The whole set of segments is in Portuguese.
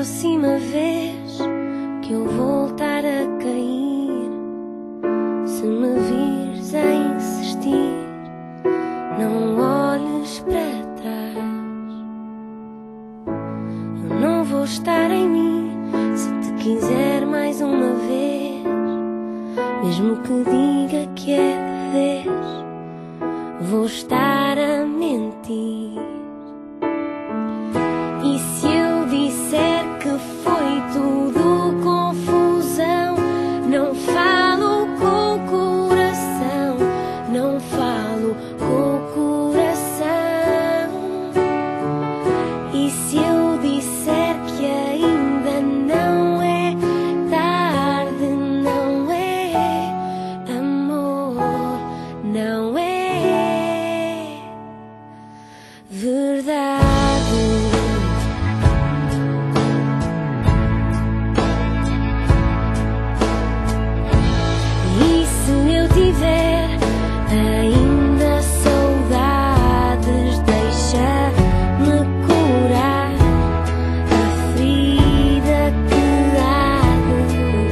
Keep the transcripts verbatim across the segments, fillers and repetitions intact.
próxima vez que eu voltar a cair, se me vires a insistir, não olhes para trás. Eu não vou estar em mim se te quiser mais uma vez, mesmo que diga que é de vez, vou estar a mentir. E se eu disser que foi tudo confusão, não falo com o coração, não falo com o coração. E se eu disser que ainda não é tarde, não é amor, não é verdade. Ainda saudades, deixa-me curar a ferida que arde.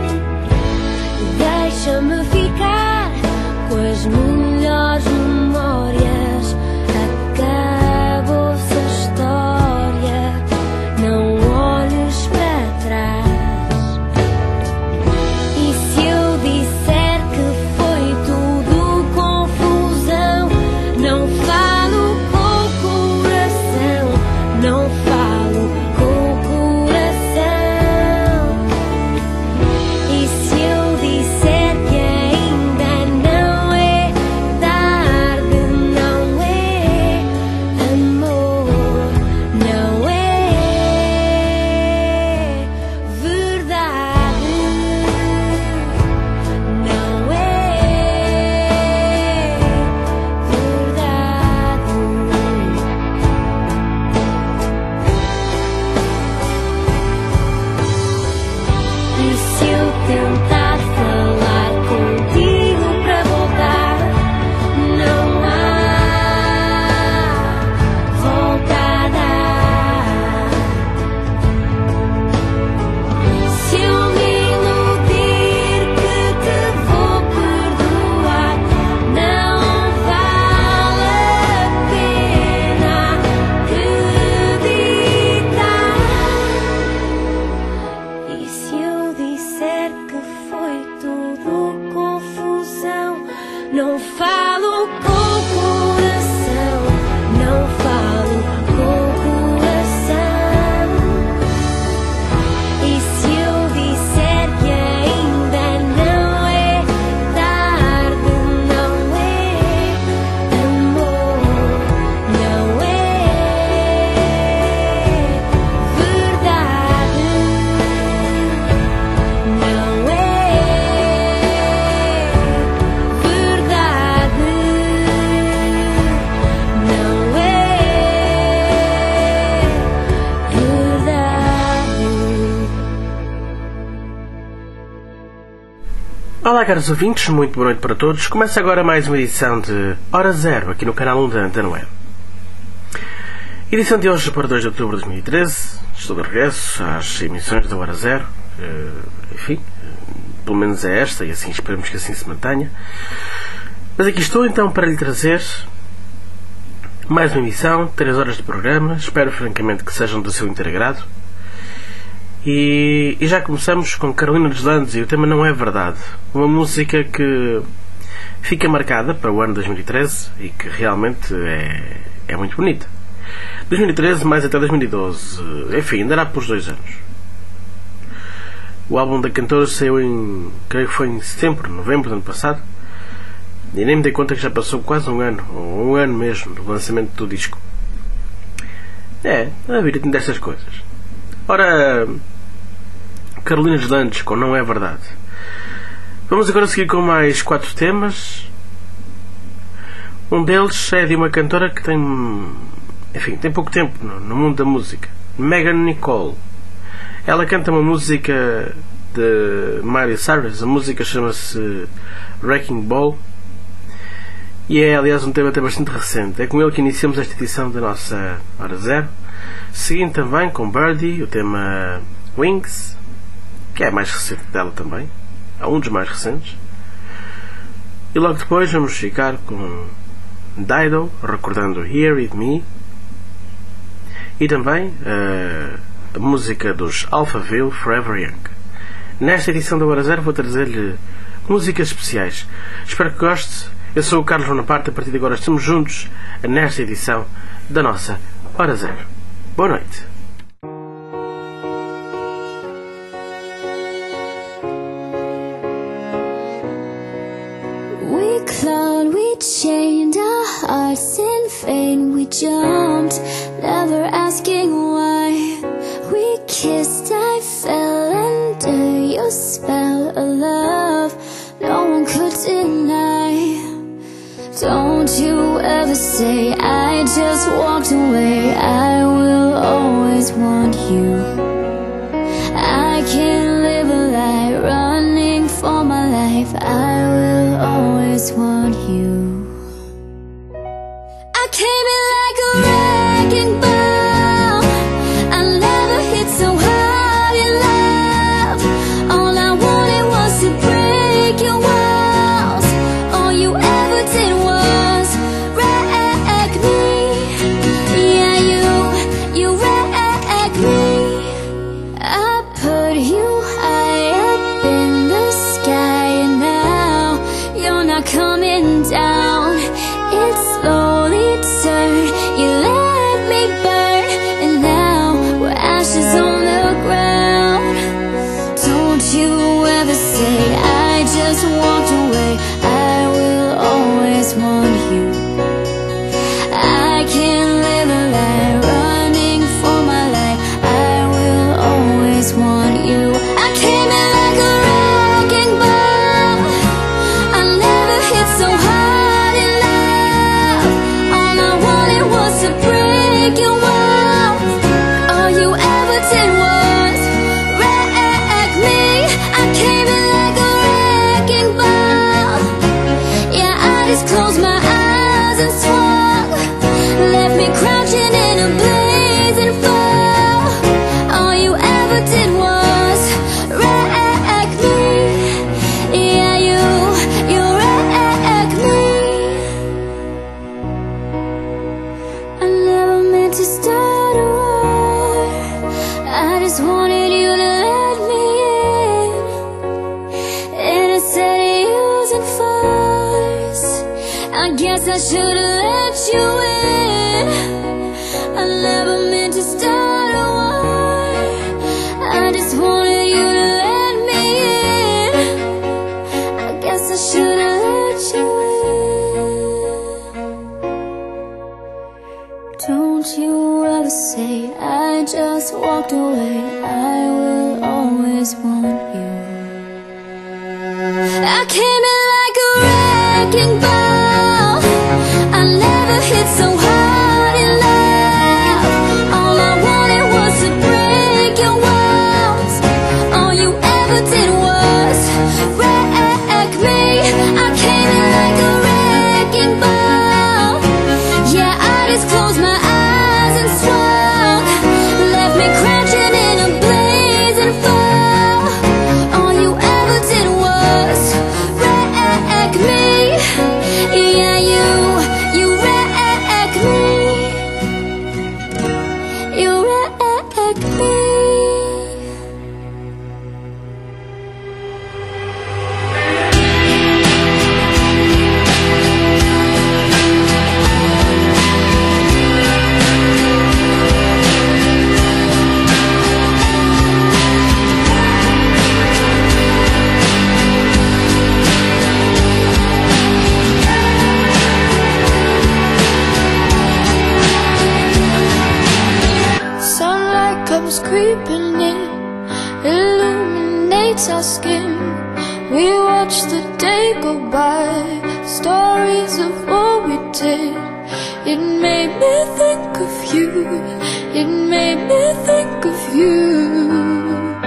Deixa-me ficar com as melhores memórias. Acabou-se a história, não olhes para trás. E se eu disser que foi tudo confusão, não falo com o coração, não falo com o coração. E se eu disser que ainda não é tarde, não é amor, não é verdade, não é verdade. E se eu tentar falar contigo para voltar, não há volta a dar. Se eu me iludir que te vou perdoar, não vale a pena acreditar. E se eu disser que foi tudo confusão, não falo com o coração, não falo com o coração. E se eu disser que ainda não é tarde, não é amor, não é verdade, não é verdade, não é verdade. Olá, caros ouvintes, muito boa noite para todos. Começa agora mais uma edição de Hora Zero, aqui no canal um da Antena Web. Edição de hoje para dois de outubro de dois mil e treze. Estou de regresso às emissões da Hora Zero. Eh, Enfim, eh, pelo menos é esta, e assim esperamos que assim se mantenha. Mas aqui estou então para lhe trazer mais uma emissão, três horas de programa. Espero francamente que sejam do seu integrado. E, e já começamos com Carolina Deslandes e o tema Não É Verdade. Uma música que fica marcada para o ano dois mil e treze e que realmente é, é muito bonita. dois mil e treze mais até dois mil e doze. Enfim, andará por dois anos. O álbum da cantora saiu em, creio que foi em setembro, novembro do ano passado. E nem me dei conta que já passou quase um ano, ou um ano mesmo, do lançamento do disco. É, a vida tem dessas coisas. Ora, Carolina Deslandes com Não É Verdade. Vamos agora seguir com mais quatro temas. Um deles é de uma cantora que tem, enfim, tem pouco tempo no, no mundo da música. Megan Nicole. Ela canta uma música de Miley Cyrus. A música chama-se Wrecking Ball. E é, aliás, um tema até bastante recente. É com ele que iniciamos esta edição da nossa Hora Zero. Seguindo também com Birdie, o tema Wings, que é mais recente dela também, é um dos mais recentes. E logo depois vamos ficar com Dido, recordando Here With Me, e também uh, a música dos Alphaville, Forever Young. Nesta edição da Hora Zero vou trazer-lhe músicas especiais. Espero que goste. Eu sou o Carlos Bonaparte. A partir de agora estamos juntos nesta edição da nossa Hora Zero. Boa noite. We clawed, we chained our hearts in vain. We jumped, never asking why. We kissed, I fell under your spell of love no one could deny. Don't you ever say I just walked away. I will always want you. I can't live a lie running for my life. I will always want you. I came in like a wrecking ball. I never hit so hard in love. All I wanted was to break your walls. All you ever did was wreck me. Yeah, you, you wrecked me. I put you high up in the sky, and now you're not coming down. It slowly turned, you let me burn, and now we're ashes on the ground. Don't you ever say I just walked away. I will always want you. I can't live a lie running for my life. I will always want you. I came in like a wrecking ball. I never hit so hard in love. All I wanted was to break your walls. All you ever did was wreck me. I came in like a wrecking ball. Yeah, I just closed my eyes and swung, left me crouching in a blazing fall. All you ever did was wreck me. Yeah, you, you wrecked me. I never meant to start a war. I just wanted you to let me in. And instead of using force, I guess I should've let you in. I never meant to start a war. I just wanted you to let me in. I guess I should've let you in. Don't you ever say I just walked away. I will always want you. I came in like a wrecking ball. I never hit so hard in love. All I wanted was to break your walls. All you ever did was wreck me. I came in like a wrecking ball. Yeah, I just closed my eyes and swung, left me crouching in a blazing fall. All you ever did was wreck me. Yeah, you, you wrecked me. You wrecked me. Sunlight comes creeping in, illuminates our skin. We watch the day go by, stories of what we did. It made me think of you. It made me think of you.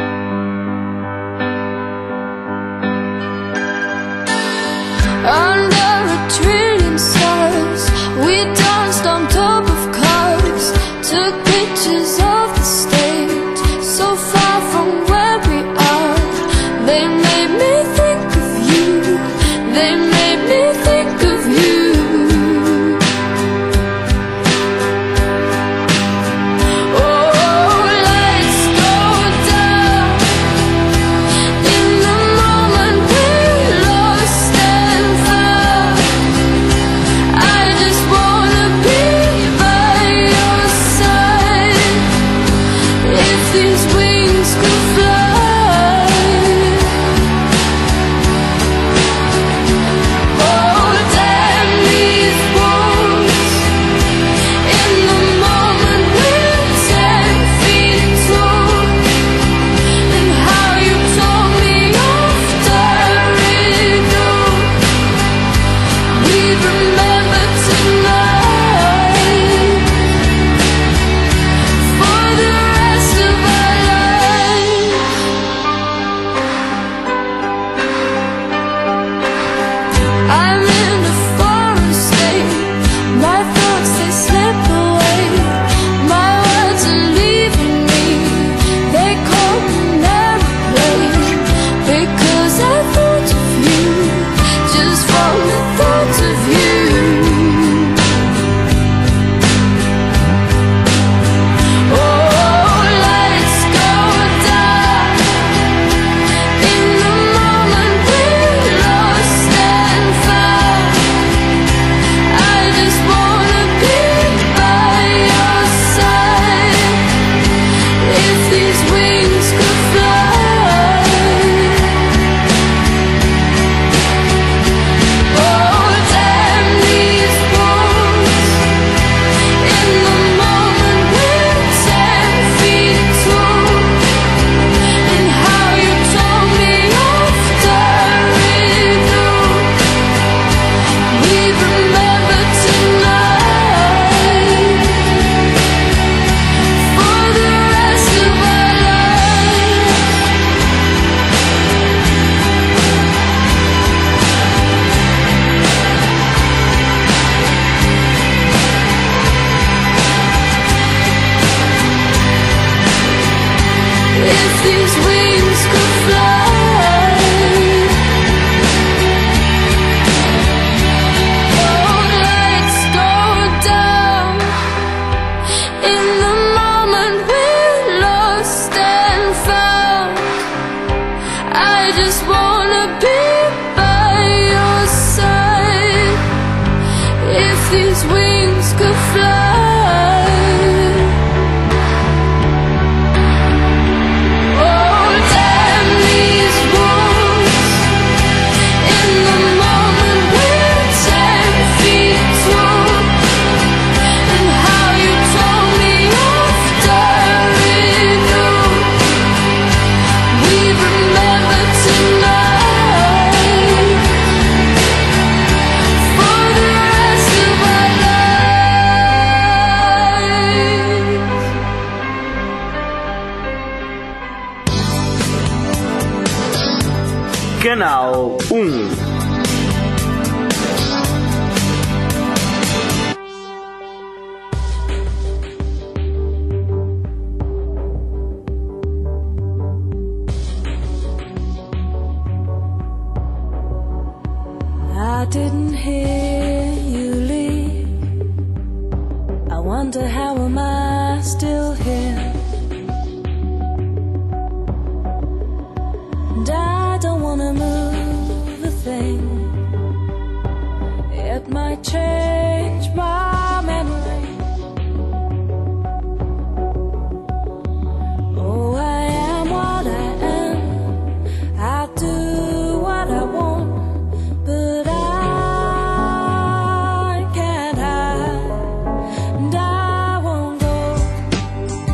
Under a trillion stars, we danced on top of cars, took pictures made me think of you. They made me think of you. Oh, lights go down in the moment we're lost and found. I just wanna be by your side. If these wings could fly, oh damn these walls. In the moment we're ten feet tall, and how you told me off the radio. We remember tonight for the rest of our lives. I'm in a foreign state. My thoughts, they slip away. My words are leaving me. They call me an airplane, because I thought of you, just from the thought of you. Oh, lights go down in the moment we're lost and found. I just wanna be by your side. If these wings could fly, oh damn these walls. In the moment we're ten feet tall, and how you told me off the radio. We remember tonight for the rest of our lives. If these wings could fly, oh, lights go down in the moment we're lost and found. I just wanna be by your side. If these wings could fly, oh damn these walls. In the moment we're ten feet tall, and how you told me off the radio. We remember tonight for the rest of our lives. Canal um. I didn't hear you leave. I wonder how am I still here. And I don't wanna move a thing. It might change my memory. Oh, I am what I am. I do what I want, but I can't hide, and I won't go.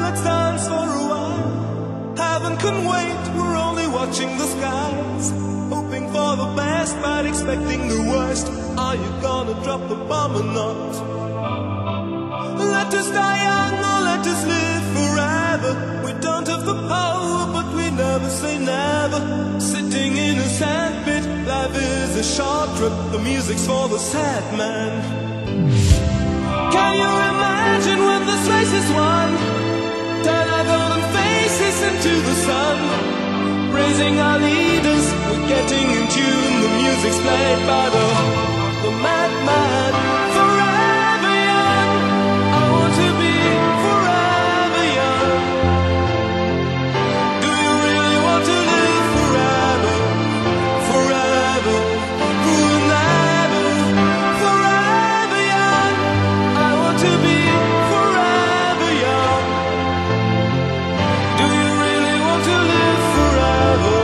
let's dance for a while. Heaven can wait, we're only watching the skies, hoping for the best but expecting the worst. Are you gonna drop the bomb or not? Let us die young or let us live forever. We don't have the power but we never say never. Sitting in a sandpit, life is a short trip. The music's for the sad man. Can you imagine when this race is won? Turn our golden faces into the sun, praising our leaders, we're getting in tune. The music's played by the, the madman. Forever young, I want to be forever young. Do you really want to live forever? Forever, forever, forever young. I want to be forever young. Do you really want to live forever?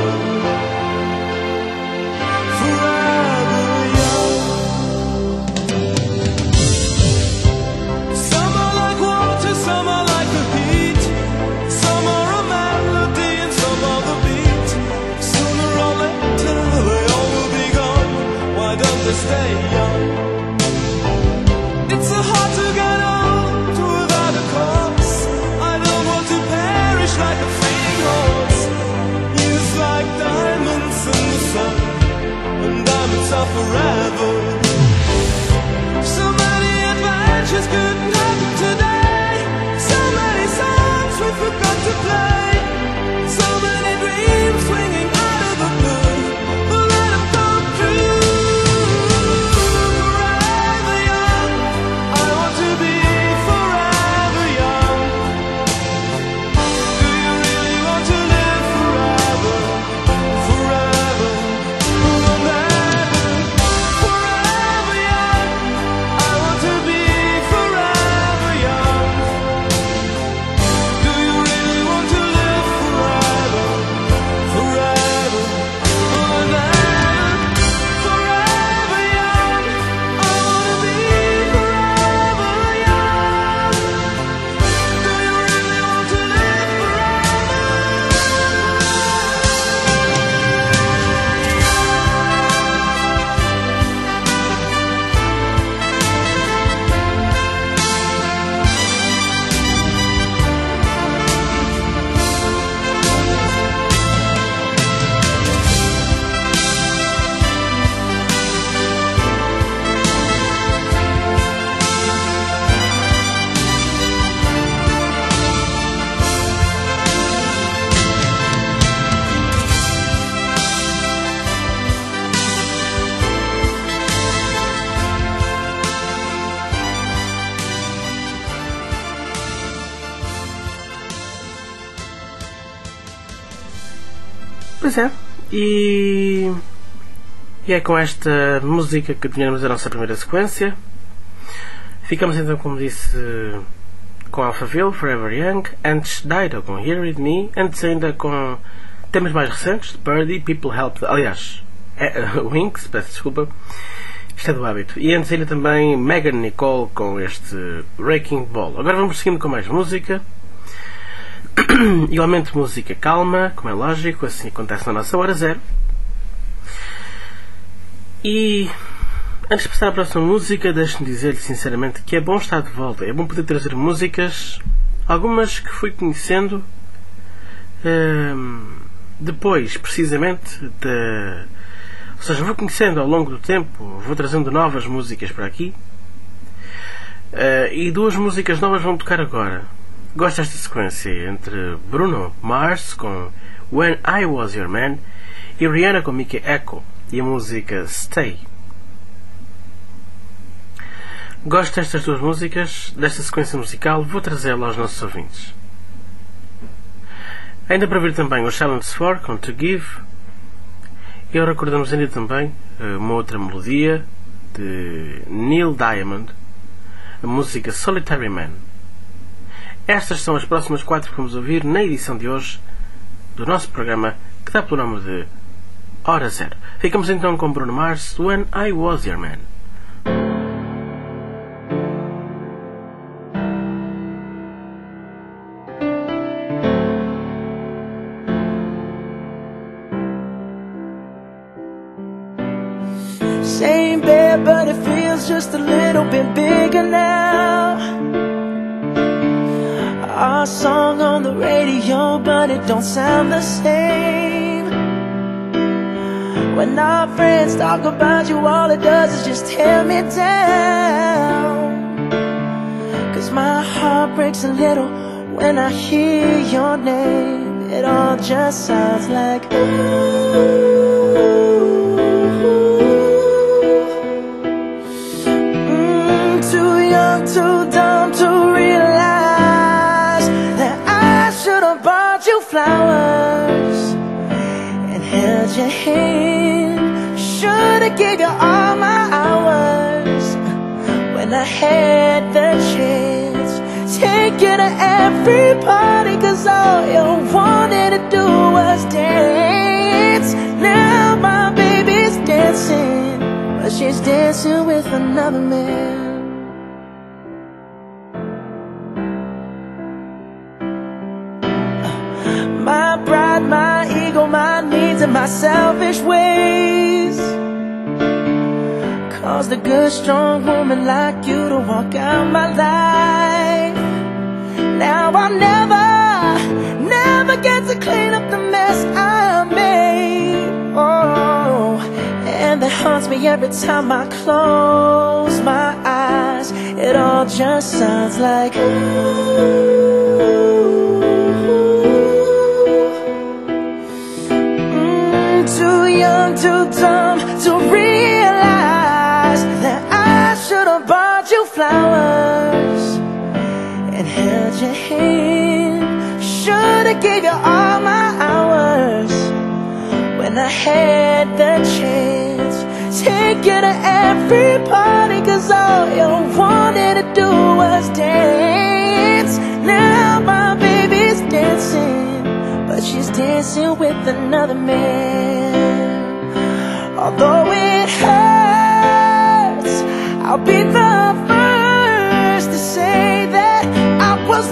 Forever young. Some are like water, some are like the heat. Some are a melody and some are the beat. Sooner or later they all will be gone. Why don't they stay young? It's so hard to get old without a cause. I don't want to perish like a fleeting horse. Years like diamonds in the sun, and diamonds are forever. So many adventures couldn't happen today. So many songs we forgot to play. So many dreams swinging out of the blue. But let them come true. Forever young, I want to be forever young. Do you really want to live forever? Forever, forever, forever young. I want to be forever young. Do you really want to live forever? Forever, forever, forever young. I want to be forever young. Do you really want to live Pois é, e, e é com esta música que terminamos a nossa primeira sequência. Ficamos então, como disse, com Alphaville, Forever Young, antes Dido com Here With Me, antes ainda com temas mais recentes, Birdie, People Help, aliás, é, uh, Winx, peço desculpa, isto é do hábito, e antes ainda também Megan Nicole com este Wrecking Ball. Agora vamos seguindo com mais música. Igualmente música calma, como é lógico, assim acontece na nossa hora zero. E antes de passar à próxima música, deixe-me dizer-lhe sinceramente que é bom estar de volta. É bom poder trazer músicas, algumas que fui conhecendo hum, depois, precisamente, de, ou seja, vou conhecendo ao longo do tempo, vou trazendo novas músicas para aqui. Uh, e duas músicas novas vão tocar agora. Gosto desta sequência entre Bruno Mars com When I Was Your Man e Rihanna com Mickey Echo e a música Stay. Gosto destas duas músicas, desta sequência musical, vou trazê-la aos nossos ouvintes. Ainda para vir também o Challenge four com To Give, e recordamos ainda também uma outra melodia de Neil Diamond, a música Solitary Man. Estas são as próximas quatro que vamos ouvir na edição de hoje do nosso programa, que dá pelo nome de Hora Zero. Ficamos então com Bruno Mars, When I Was Your Man. Same bed, but it feels just a little bit bigger now. Our song on the radio, but it don't sound the same. When our friends talk about you, all it does is just tear me down. Cause my heart breaks a little when I hear your name. It all just sounds like ooh. Too dumb to realize that I should have bought you flowers and held your hand. Should have given you all my hours when I had the chance. Take you to every party, cause all you wanted to do was dance. Now my baby's dancing, but she's dancing with another man. My pride, my ego, my needs, and my selfish ways caused a good, strong woman like you to walk out my life. Now I'll never, never get to clean up the mess I made. Oh, and that haunts me every time I close my eyes. It all just sounds like ooh. Too young, too dumb to realize that I should have bought you flowers and held your hand. Should have gave you all my hours when I had the chance. Take you to every party, cause all you wanted to do was dance. Now my baby's dancing, but she's dancing with another man. Although it hurts, I'll be the first to say that I was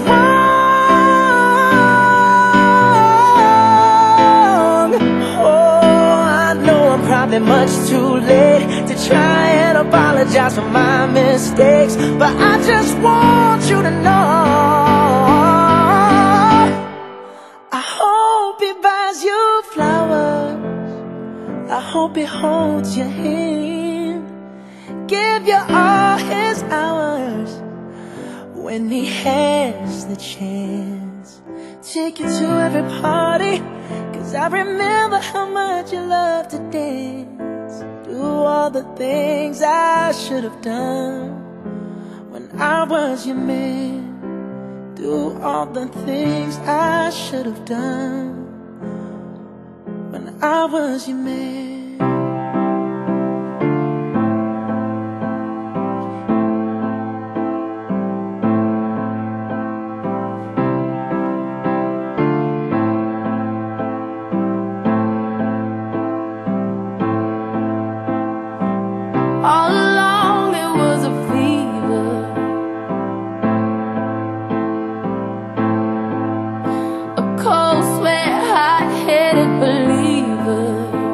wrong. Oh, I know I'm probably much too late to try and apologize for my mistakes, but I just want you to know I hope he holds your hand, give you all his hours when he has the chance. Take you to every party, cause I remember how much you loved to dance. Do all the things I should have done when I was your man. Do all the things I should have done when I was your man. All along there was a fever, a cold sweat, hot-headed believer.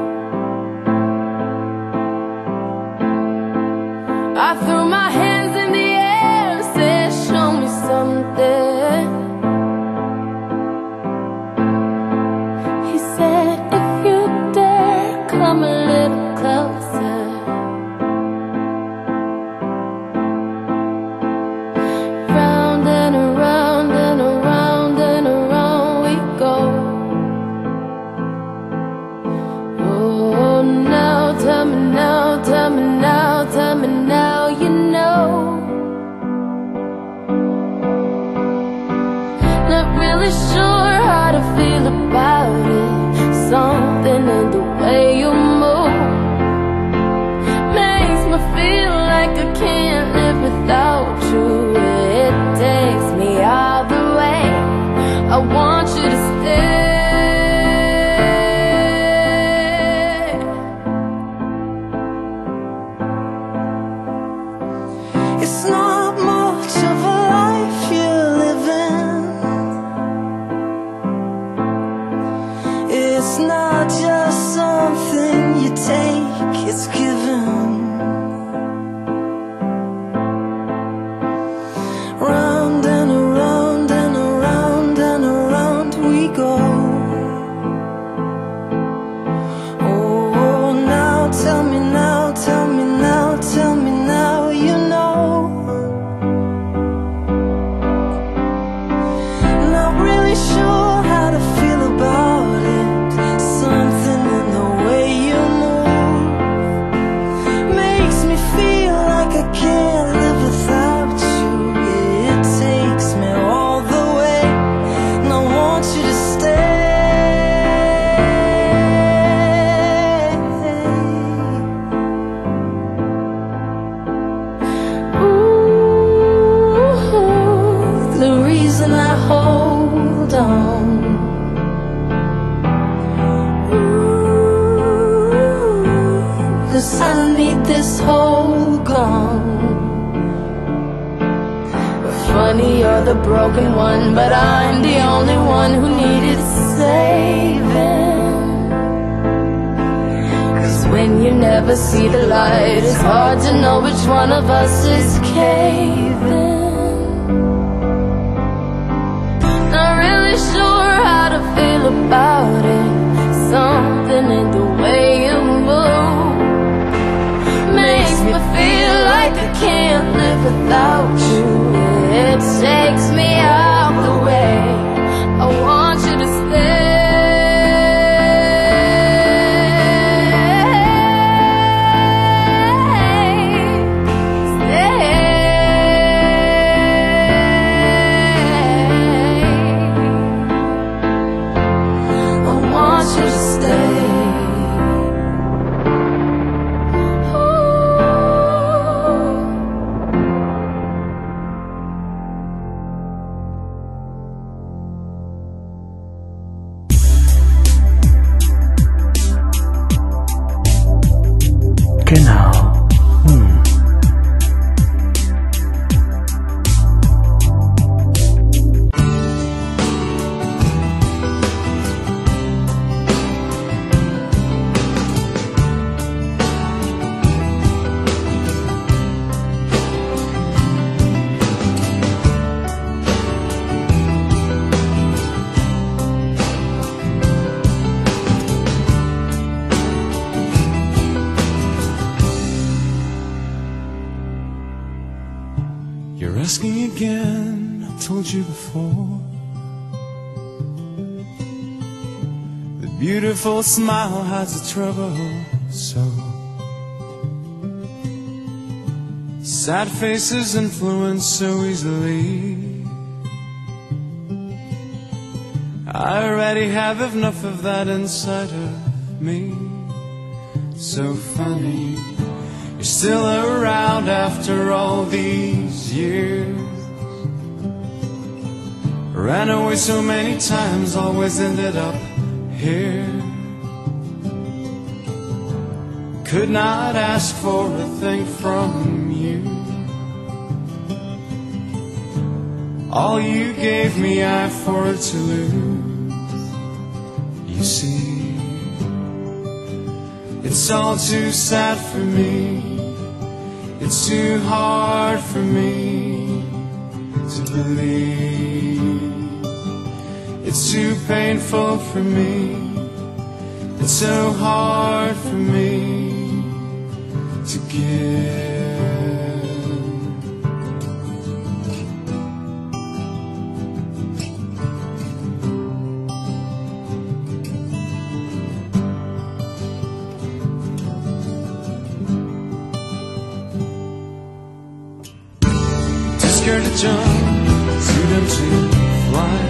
I threw my hands in the air and said, show me something. He said, if you dare, come a little closer. Round and around and around and around we go. Oh, now tell me now, tell me now, tell me now you know. Not really sure how to feel about it. Something in the way you move makes me feel like I can't live without you. It takes me all the way. I want you to stay. 'cause I need this whole gone. Funny, you're the broken one, but I'm the only one who needed saving. 'Cause when you never see the light, it's hard to know which one of us is caving. Not really sure how to feel about it. Something in the way you move makes me feel like I can't live without you. It takes me out the way. I want you to stay. Stay. I want you to stay. Genau. Hm. You're asking again, I told you before. The beautiful smile hides the trouble, so sad faces influence so easily. I already have enough of that inside of me. So funny, you're still around after all these years. Ran away so many times, always ended up here. Could not ask for a thing from you. All you gave me, I afford to lose. You see, it's all too sad for me. It's too hard for me to believe. It's too painful for me. It's so hard for me to give. Scared to jump, too dumb to fly.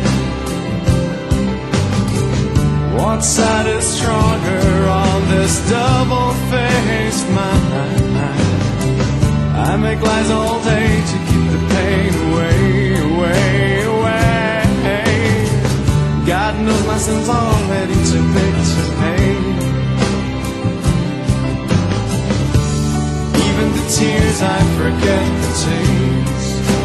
What side is stronger on this double-faced mind? I make lies all day to keep the pain away, away, away. God knows my sins already too big to pay. Even the tears, I forget the taste.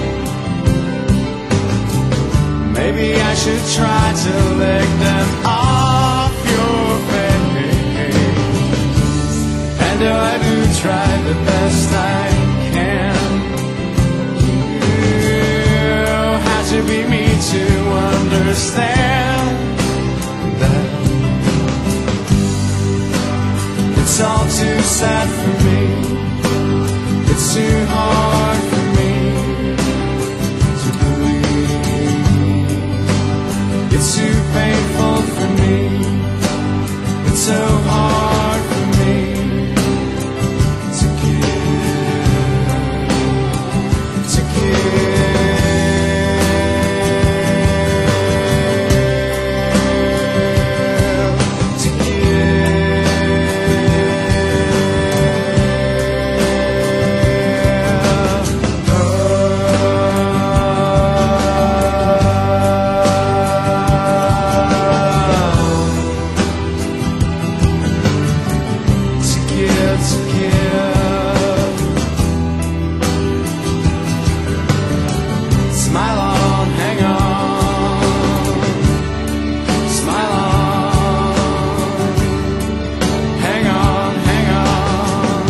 Maybe I should try to lick them off your face. And though I do try the best I can, you have to be me to understand that it's all too sad for me. It's too hard for me to believe. It's too painful for me. It's so hard for me to give, to give, to give. that's secure. Smile on, hang on. Smile on. Hang on, hang on.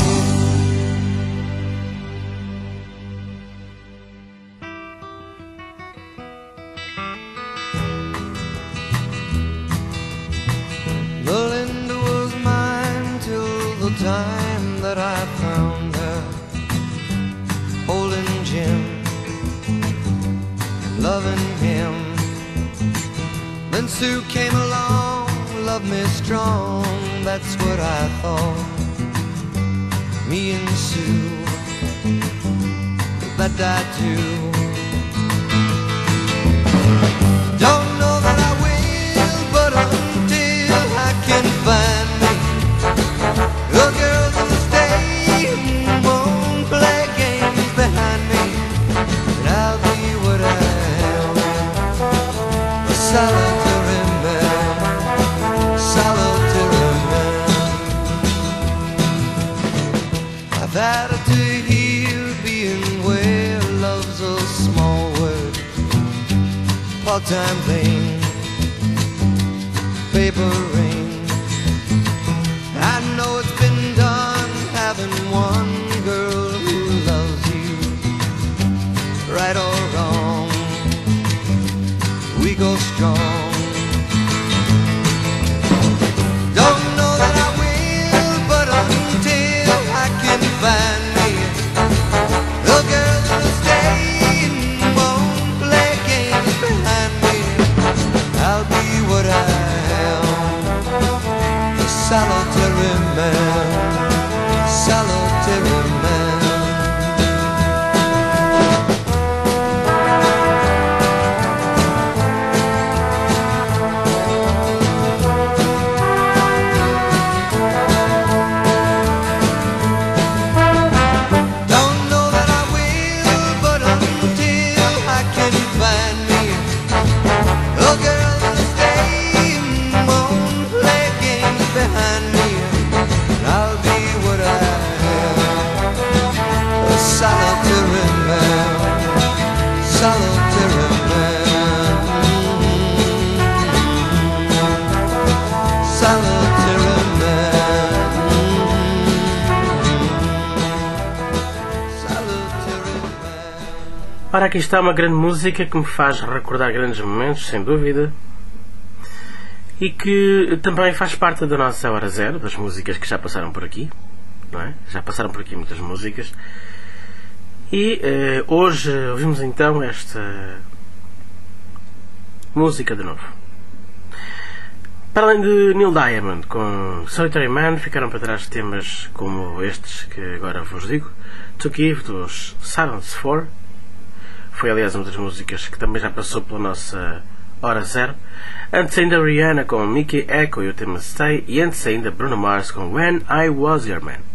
Melinda was mine till the time that I found her holding Jim, loving him. Then Sue came along, loved me strong, that's what I thought. Me and Sue, that I do. Don't know that I will, but until I can find me a girl that'll stay and won't play games behind me, and I'll be what I am, a solitary man, solitary man. I've had it to hear being where love's a small word, part-time thing, paper ring. I know it's been done having one girl who loves you, right or wrong, we go strong. Don't know that I will, but until I can find me a girl that'll stay and won't play games behind me, I'll be what I am, a solitary man, solitary man. Don't know that I will, but until I can find me a girl that'll stay and won't play games behind me, I'll be what I am, a solitary man, solitary man, solitary man, solitary man. Ora, aqui está uma grande música que me faz recordar grandes momentos, sem dúvida, e que também faz parte da nossa Hora Zero, das músicas que já passaram por aqui, não é? Já passaram por aqui muitas músicas. E eh, hoje ouvimos então esta música de novo. Para além de Neil Diamond com Solitary Man, ficaram para trás temas como estes que agora vos digo. To Give, dos Silence four. Foi aliás uma das músicas que também já passou pela nossa Hora Zero. Antes ainda Rihanna com Mickey Echo e o tema Stay. E antes ainda Bruno Mars com When I Was Your Man.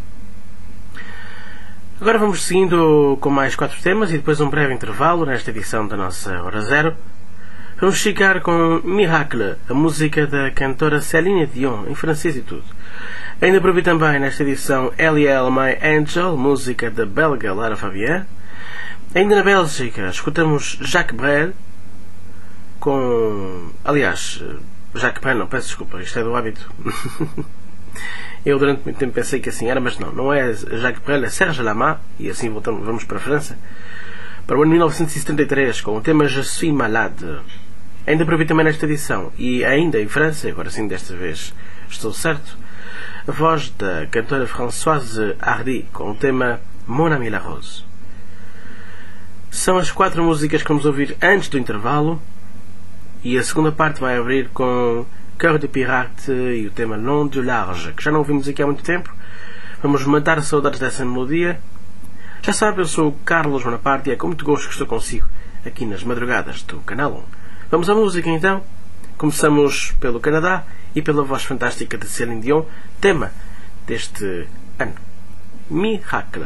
Agora vamos seguindo com mais quatro temas e depois um breve intervalo nesta edição da nossa Hora Zero. Vamos ficar com Miracle, a música da cantora Céline Dion, em francês e tudo. Ainda por vir também nesta edição L L My Angel, música da belga Lara Fabian. Ainda na Bélgica escutamos Jacques Brel com... Aliás, Jacques Brel, não, peço desculpa, isto é do hábito. Eu durante muito tempo pensei que assim era, mas não, não é Jacques Brel, é Serge Lama, e assim voltamos, vamos para a França, para o ano mil novecentos e setenta e três, com o tema Je suis malade. Ainda para vir também nesta edição, e ainda em França, agora sim desta vez estou certo, a voz da cantora Françoise Hardy, com o tema Mon Ami la Rose. São as quatro músicas que vamos ouvir antes do intervalo, e a segunda parte vai abrir com Cœur de Pirate e o tema Long du Large, que já não ouvimos aqui há muito tempo. Vamos matar saudades dessa melodia. Já sabe, eu sou o Carlos Bonaparte e é com muito gosto que estou consigo aqui nas madrugadas do Canal um. Vamos à música então. Começamos pelo Canadá e pela voz fantástica de Céline Dion, tema deste ano, Miracle.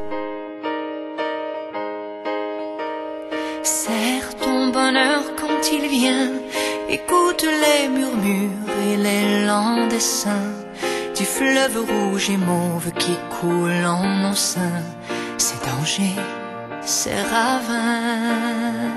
Serre ton bonheur quand il vient, écoute les murmures et les lents dessins. du fleuve rouge et mauve qui coule en mon sein, ses dangers, ses ravins.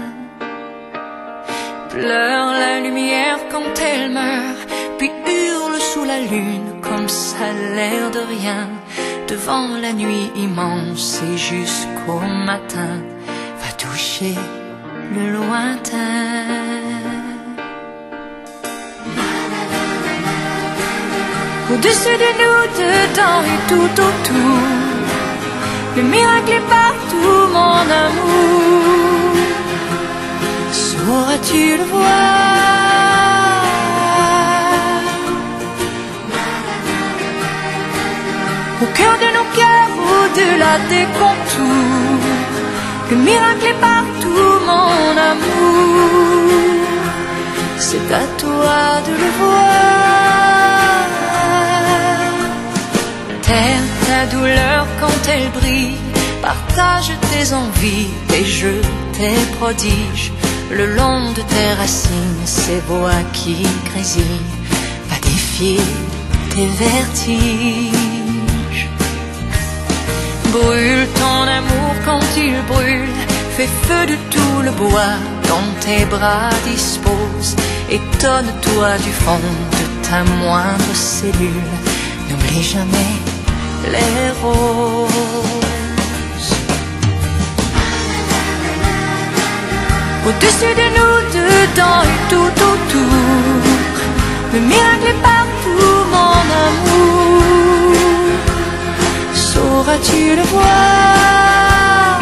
Pleure la lumière quand elle meurt, puis hurle sous la lune comme ça l'air de rien, devant la nuit immense et jusqu'au matin, va toucher le lointain. Au-dessus de nous, dedans et tout autour, le miracle est partout, mon amour. Sauras-tu le voir? Au cœur de nos cœurs, au-delà des contours, le miracle est partout, mon amour. C'est à toi de le voir. Terre ta douleur quand elle brille, partage tes envies, tes jeux, tes prodiges, le long de tes racines, ces voix qui grésillent, va défier tes vertiges. Brûle ton amour quand il brûle, fais feu de tout le bois dont tes bras disposent, étonne-toi du fond de ta moindre cellule, n'oublie jamais les roses. Au-dessus de nous, dedans et tout autour, le miracle est partout, mon amour. Sauras-tu le voir?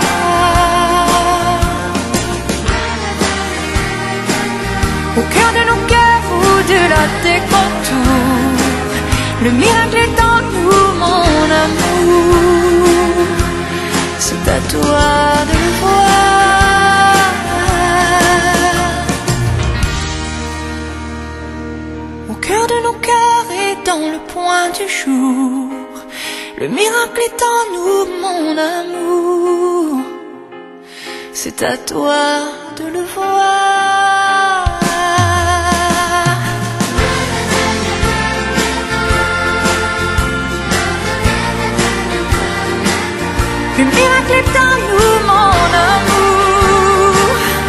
Au cœur de nos cœurs, au-delà des contours, le miracle est en nous, mon amour. C'est à toi de le voir. Au cœur de nos cœurs et dans le point du jour, le miracle est en nous, mon amour. C'est à toi de le voir. Le miracle est en nous, mon amour.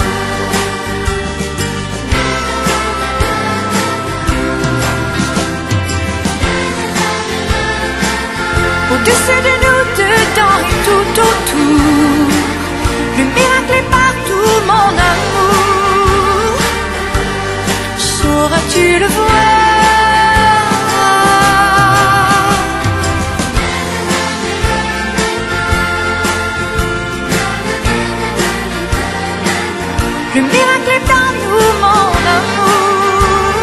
Au-dessus de nous, dedans et tout autour, le miracle est partout, mon amour. Sauras-tu le voir? Le miracle est en nous, mon amour.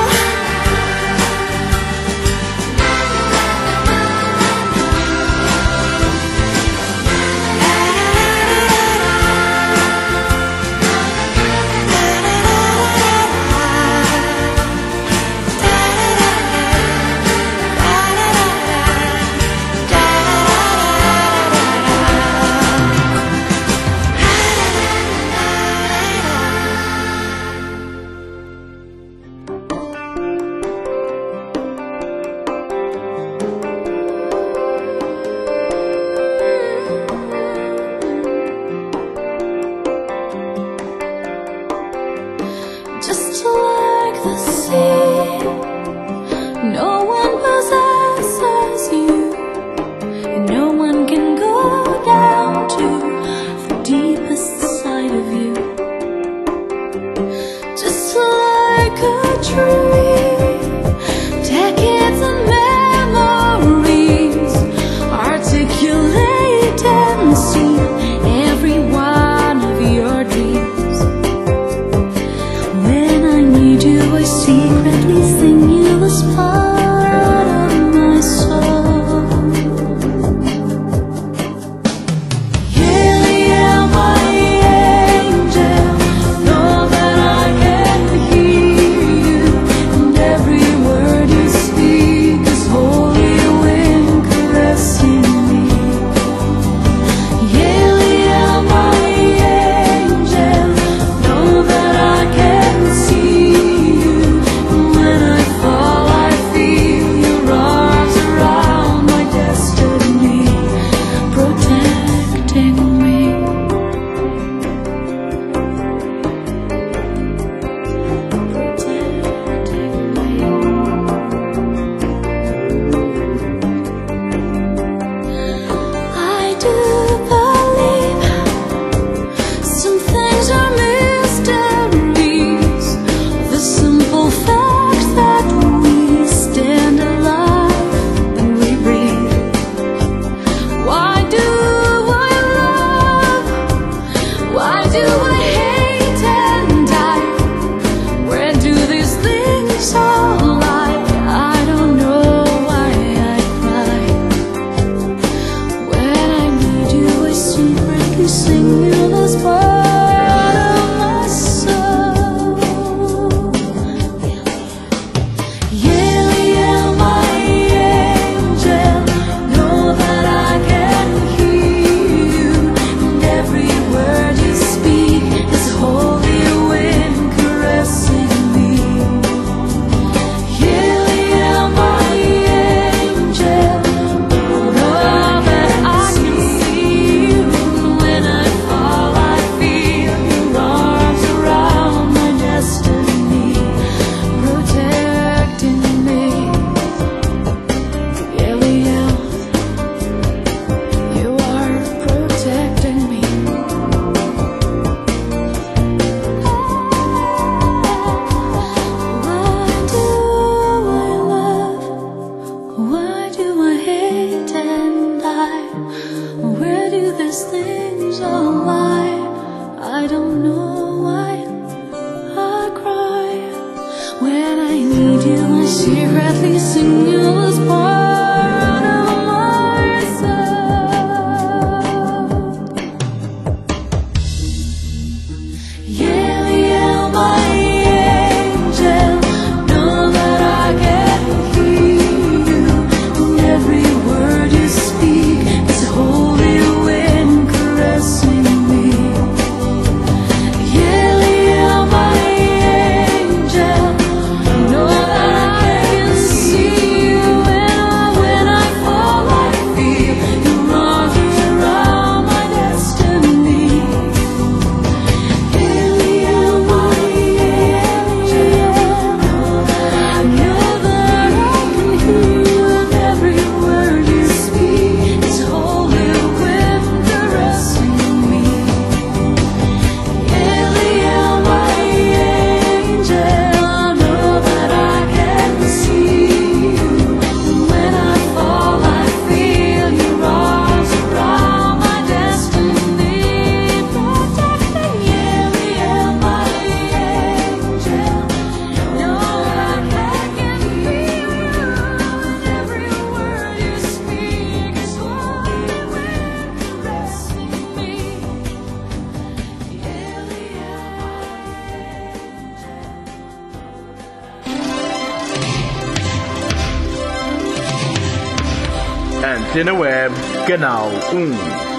Antena Web Canal um.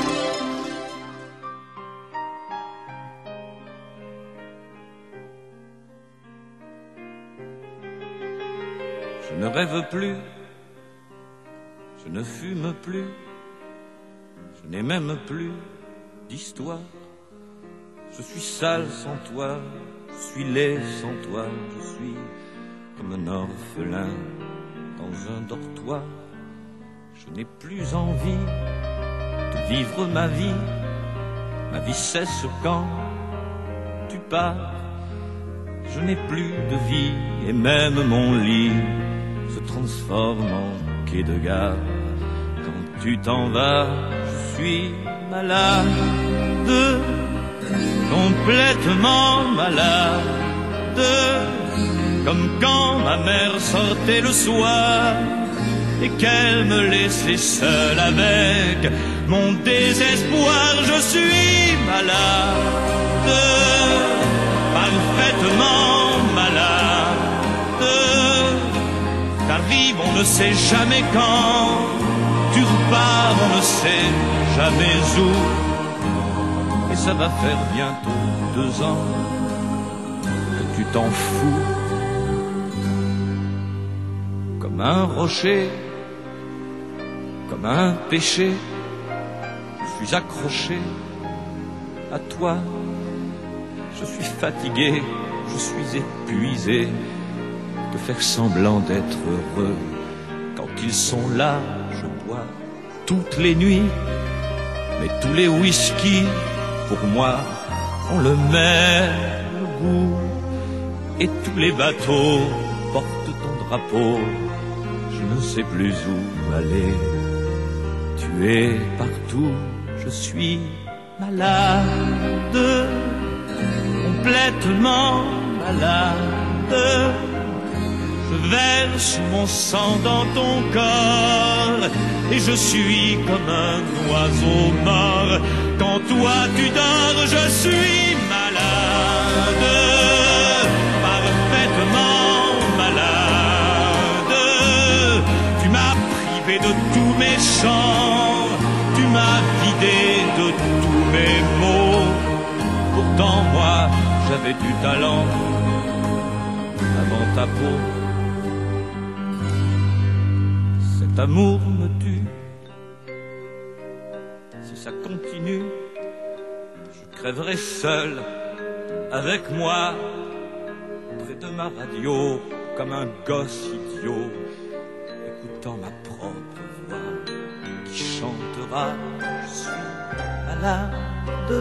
Je ne rêve plus, je ne fume plus, je n'ai même plus d'histoire. Je suis sale sans toi, je suis laid sans toi, je suis comme un orphelin dans un dortoir. Je n'ai plus envie de vivre ma vie, ma vie cesse quand tu pars. Je n'ai plus de vie et même mon lit se transforme en quai de gare. Quand tu t'en vas, je suis malade, complètement malade, comme quand ma mère sortait le soir et qu'elle me laissait seule avec mon désespoir. Je suis malade, parfaitement malade. T'arrives, on ne sait jamais quand, tu repars, on ne sait jamais où. Et ça va faire bientôt deux ans que tu t'en fous. Comme un rocher, comme un péché, je suis accroché à toi. Je suis fatigué, je suis épuisé de faire semblant d'être heureux. Quand ils sont là, je bois toutes les nuits, mais tous les whisky, pour moi, ont le même goût. Et tous les bateaux portent ton drapeau, je ne sais plus où aller. Tu es partout, je suis malade, complètement malade. Je verse mon sang dans ton corps et je suis comme un oiseau mort. Quand toi tu dors, je suis malade, parfaitement malade. Tu m'as privé de tous mes chants, tu m'as vidé de tous mes mots. Pourtant moi j'avais du talent avant ta peau. Cet amour me tue. Si ça continue, je crèverai seul avec moi près de ma radio comme un gosse idiot, écoutant ma propre voix qui chantera. Je suis malade,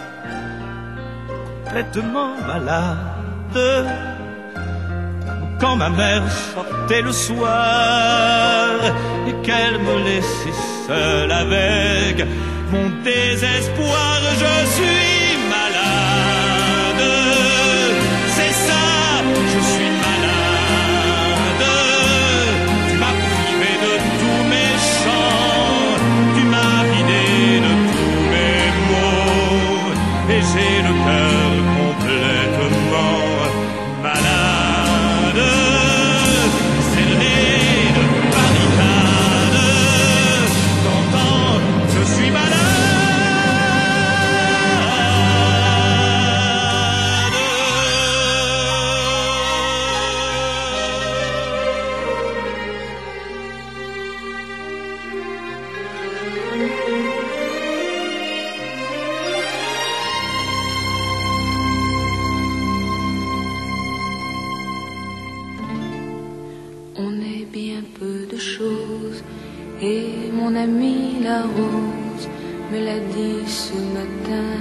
complètement malade. Quand ma mère sortait le soir et qu'elle me laissait seule avec mon désespoir, je suis malade. C'est ça, je suis malade. Tu m'as privé de tous mes chants, tu m'as vidé de tous mes mots, et j'ai le cœur complètement malade. Et mon amie la rose me l'a dit ce matin.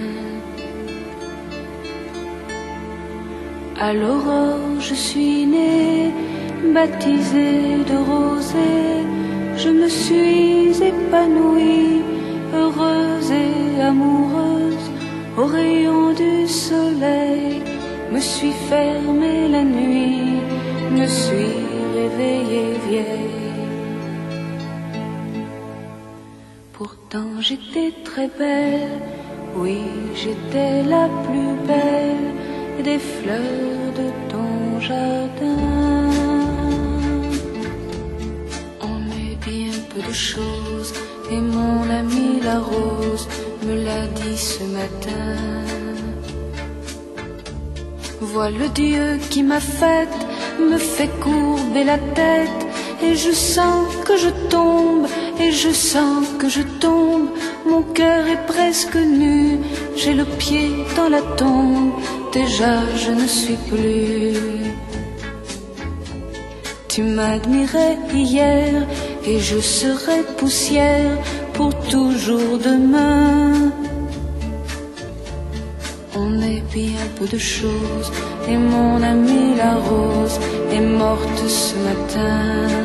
À l'aurore je suis née, baptisée de rosée. Je me suis épanouie, heureuse et amoureuse. Au rayon du soleil, me suis fermée la nuit, me suis réveillée vieille. Pourtant j'étais très belle, oui j'étais la plus belle des fleurs de ton jardin. On est bien peu peu de choses, et mon ami la rose me l'a dit ce matin. Vois le Dieu qui m'a faite, me fait courber la tête, et je sens que je tombe, et je sens que je tombe. Mon cœur est presque nu, j'ai le pied dans la tombe, déjà je ne suis plus. Tu m'admirais hier, et je serai poussière pour toujours demain. On est bien peu de choses, et mon amie la rose est morte ce matin.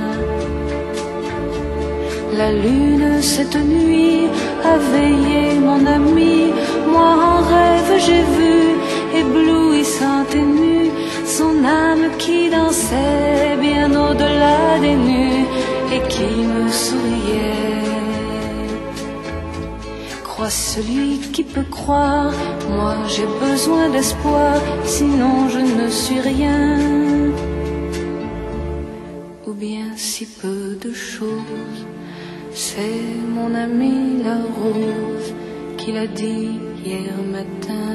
La lune cette nuit a veillé mon ami, moi en rêve j'ai vu, éblouissante et nue, son âme qui dansait bien au-delà des nues et qui me souriait. Crois celui qui peut croire, moi j'ai besoin d'espoir, sinon je ne suis rien. Ou bien si peu de choses, c'est mon ami la rose qui l'a dit hier matin.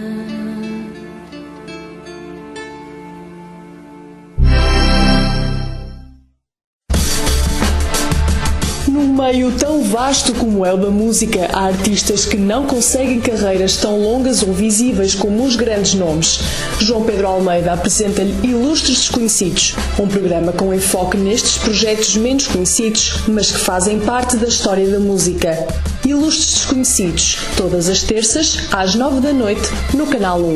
Num meio tão vasto como é o da música, há artistas que não conseguem carreiras tão longas ou visíveis como os grandes nomes. João Pedro Almeida apresenta-lhe Ilustres Desconhecidos, um programa com enfoque nestes projetos menos conhecidos, mas que fazem parte da história da música. Ilustres Desconhecidos, todas as terças, às nove da noite, no Canal um.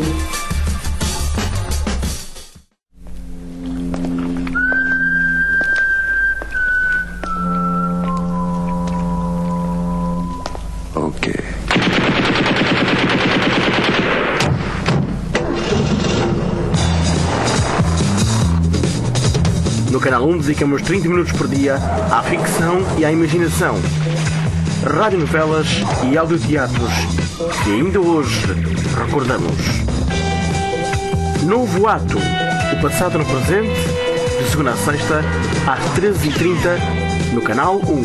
No Canal um dedicamos trinta minutos por dia à ficção e à imaginação, radionovelas e audioteatros que ainda hoje recordamos. Novo Ato, o passado no presente, de segunda a sexta, às treze e trinta, no Canal um.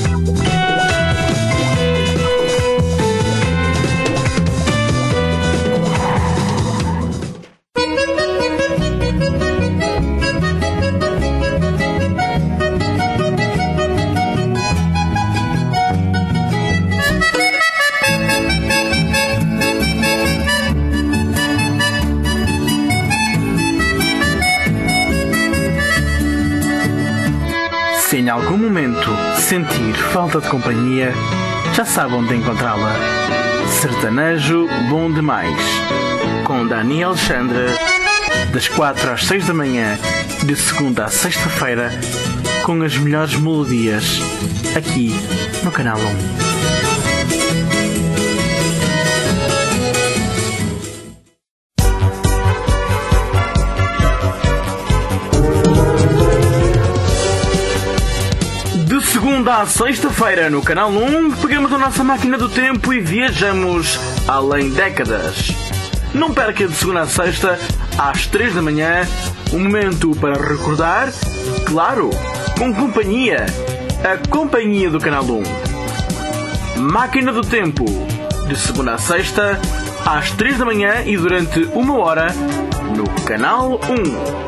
Se em algum momento sentir falta de companhia, já sabe onde encontrá-la. Sertanejo Bom Demais, com Dani Alexandre, das quatro às seis da manhã, de segunda a sexta-feira, com as melhores melodias, aqui no Canal um. Segunda à sexta-feira no Canal um, pegamos a nossa máquina do tempo e viajamos além décadas. Não perca de segunda a sexta, às três da manhã, um momento para recordar, claro, com companhia, a companhia do Canal um. Máquina do tempo, de segunda a sexta, às três da manhã e durante uma hora, no Canal um.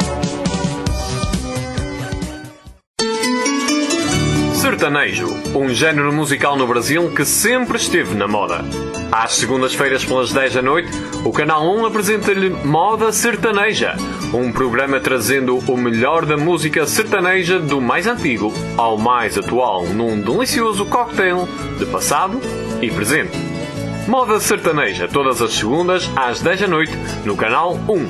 Sertanejo, um género musical no Brasil que sempre esteve na moda. Às segundas-feiras pelas dez da noite, o Canal um apresenta-lhe Moda Sertaneja, um programa trazendo o melhor da música sertaneja do mais antigo ao mais atual num delicioso cocktail de passado e presente. Moda Sertaneja, todas as segundas às dez da noite, no Canal um.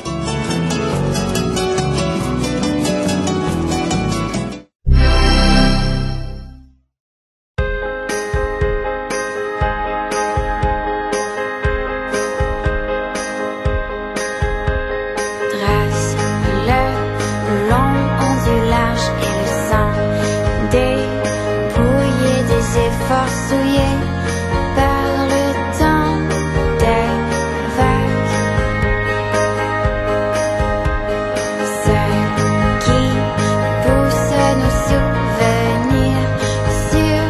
Sur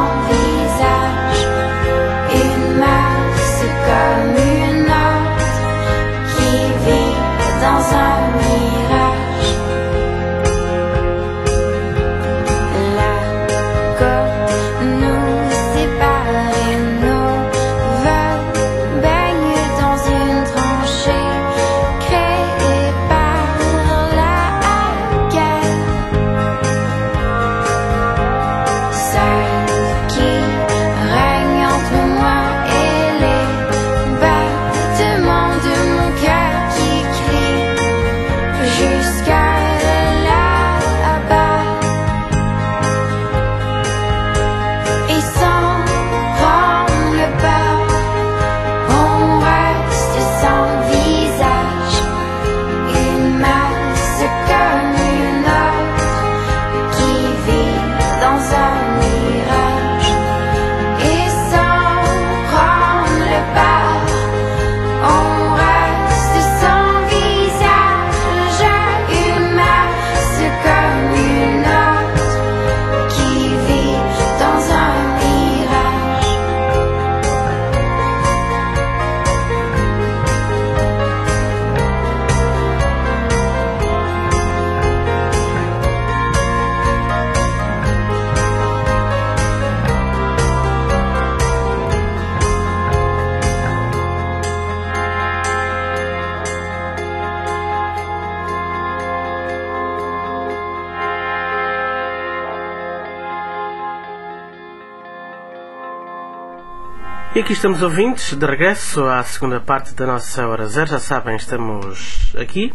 E aqui estamos, ouvintes, de regresso à segunda parte da nossa Hora Zero. Já sabem, estamos aqui.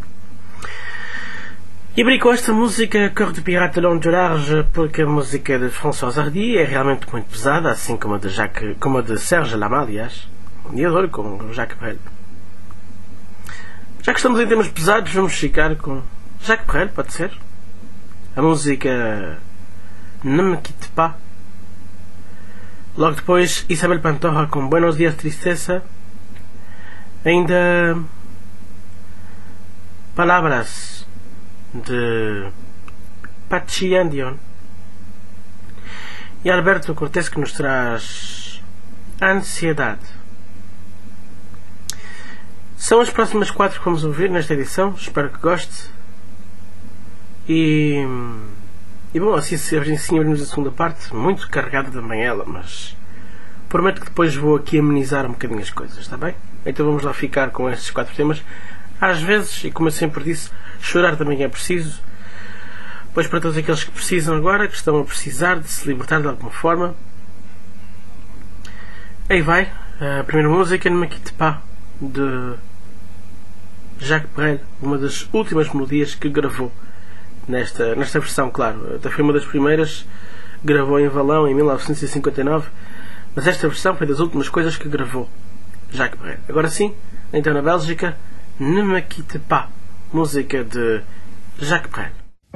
E abri com esta música Cœur de Pirate de Long du Large, porque a música de François Hardy é realmente muito pesada, assim como a de, Jacques, como a de Serge Lama, aliás. E adoro com o Jacques Brel. Já que estamos em temas pesados, vamos ficar com Jacques Brel, pode ser? A música Ne me quitte pas. Logo depois, Isabel Pantoja com Buenos Dias Tristeza. Ainda Palavras de Pachi Andion. E Alberto Cortés, que nos traz Ansiedade. São as próximas quatro que vamos ouvir nesta edição. Espero que goste. E... E bom, assim, assim abrimos a segunda parte, muito carregada também ela, mas prometo que depois vou aqui amenizar um bocadinho as coisas, está bem? Então vamos lá ficar com estes quatro temas. Às vezes, e como eu sempre disse, chorar também é preciso, pois para todos aqueles que precisam agora, que estão a precisar de se libertar de alguma forma. Aí vai, a primeira música, Ne me quitte pas, de Jacques Brel, uma das últimas melodias que gravou. Nesta, nesta versão, claro, até foi uma das primeiras, gravou em Valão em mil novecentos e cinquenta e nove, mas esta versão foi das últimas coisas que gravou Jacques Brel. Agora sim, então na Bélgica, Ne me quitte pas, música de Jacques Brel.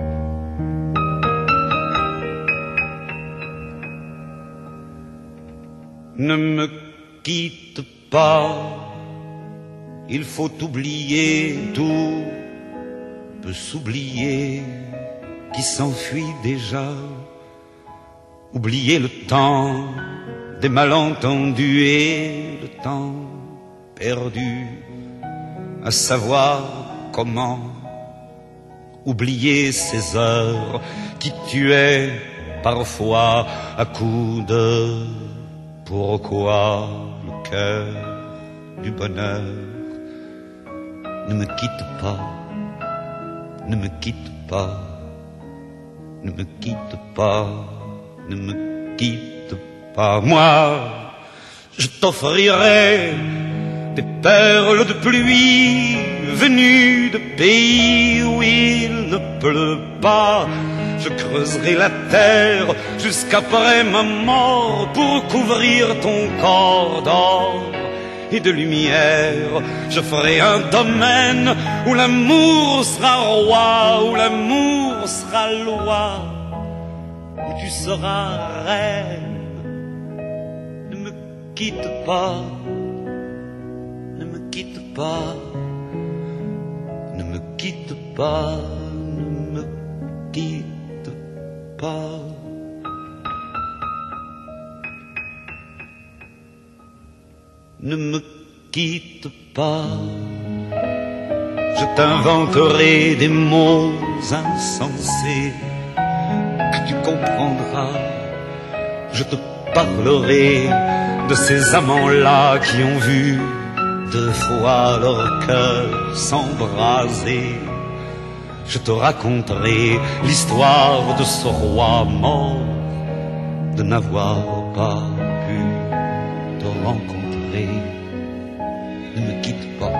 Ne me quitte pas, il faut oublier tout. Peut s'oublier qui s'enfuit déjà, oublier le temps des malentendus et le temps perdu à savoir comment, oublier ces heures qui tuaient parfois à coups de pourquoi le cœur du bonheur. Ne me quitte pas, ne me quitte pas, ne me quitte pas, ne me quitte pas. Moi, je t'offrirai des perles de pluie venues de pays où il ne pleut pas. Je creuserai la terre jusqu'après ma mort pour couvrir ton corps d'or et de lumière. Je ferai un domaine où l'amour sera roi, où l'amour sera loi, où tu seras reine. Ne me quitte pas, ne me quitte pas, ne me quitte pas, ne me quitte pas. ne me quitte pas. Je t'inventerai des mots insensés que tu comprendras. Je te parlerai de ces amants-là qui ont vu deux fois leur cœur s'embraser. Je te raconterai l'histoire de ce roi mort, de n'avoir pas pu te rencontrer. Ne me quitte pas,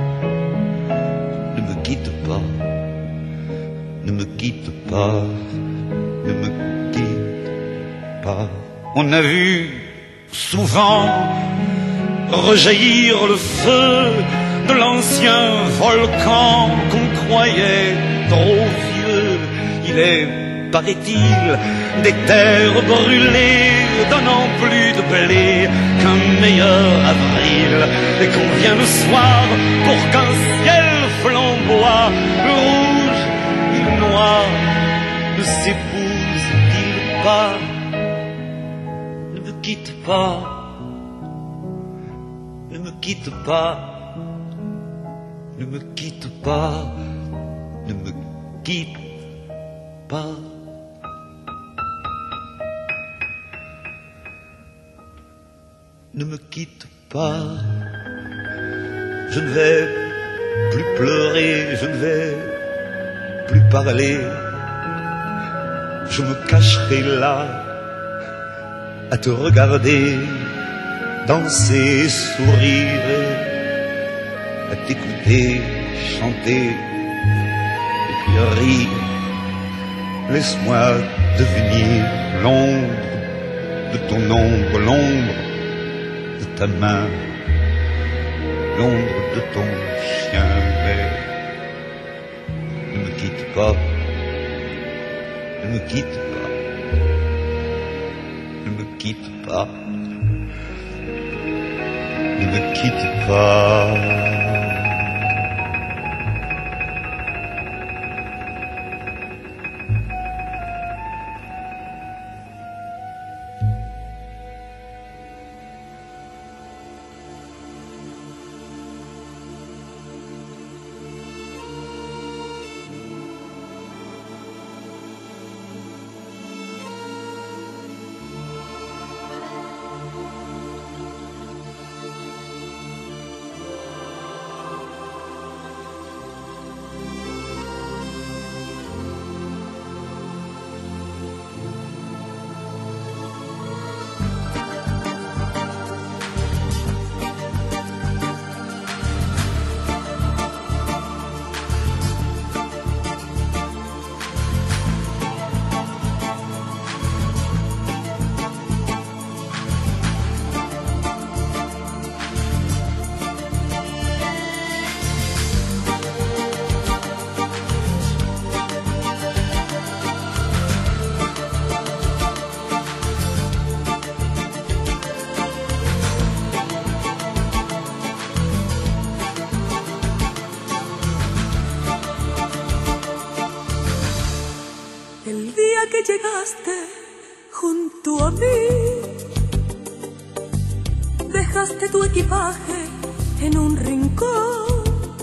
ne me quitte pas, ne me quitte pas, ne me quitte pas. On a vu souvent rejaillir le feu de l'ancien volcan qu'on croyait trop vieux. Il est, paraît-il, des terres brûlées, donnant plus de blé qu'un meilleur avril, et qu'on vient le soir pour qu'un ciel flamboie, le rouge et le noir ne s'épousent-ils pas? Ne me quitte pas, ne me quitte pas, ne me quitte pas, ne me quitte pas. Ne me quitte pas, je ne vais plus pleurer, je ne vais plus parler, je me cacherai là à te regarder danser et sourire, à t'écouter chanter et puis rire. Laisse-moi devenir l'ombre de ton ombre, l'ombre de ta main, l'ombre de ton chien. Mais ne me quitte pas, ne me quitte pas, ne me quitte pas, ne me quitte pas. Llegaste junto a mí, dejaste tu equipaje en un rincón,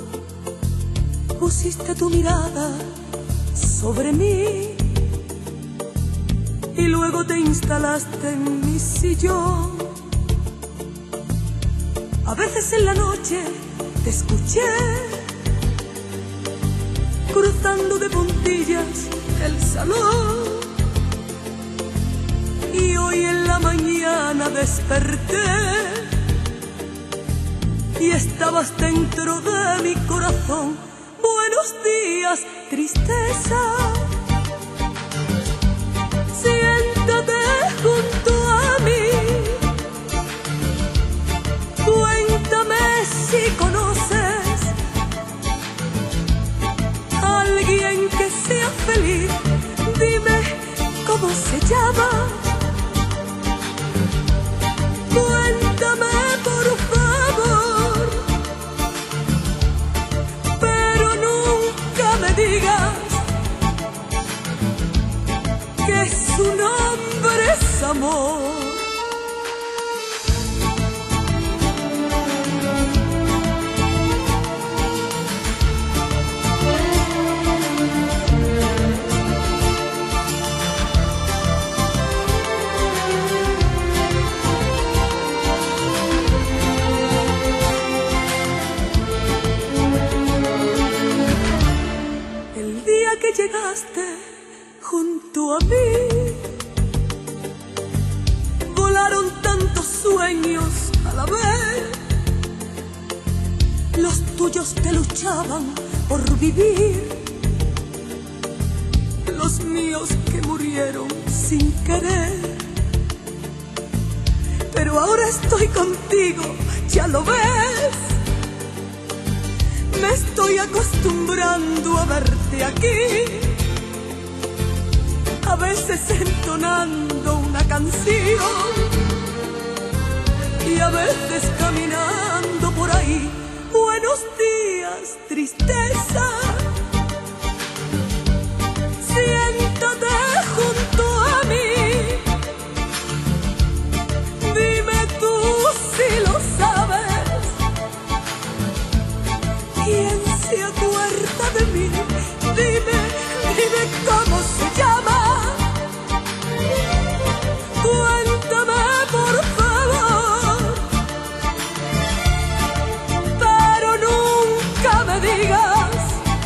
pusiste tu mirada sobre mí y luego te instalaste en mi sillón. A veces en la noche te escuché cruzando de puntillas el salón. Y hoy en la mañana desperté y estabas dentro de mi corazón. Buenos días, tristeza. Siéntate junto a mí. Cuéntame si conoces a alguien que sea feliz. Dime cómo se llama. Cuéntame por favor, pero nunca me digas sueños a la vez, los tuyos que luchaban por vivir, los míos que murieron sin querer. Pero ahora estoy contigo, ya lo ves. Me estoy acostumbrando a verte aquí, a veces entonando una canción y a veces caminando por ahí. Buenos días, tristeza. Siéntate junto a mí. Dime tú si lo sabes. ¿Quién se acuerda de mí? Dime, dime cómo se llama. Cuéntame por favor, pero nunca me digas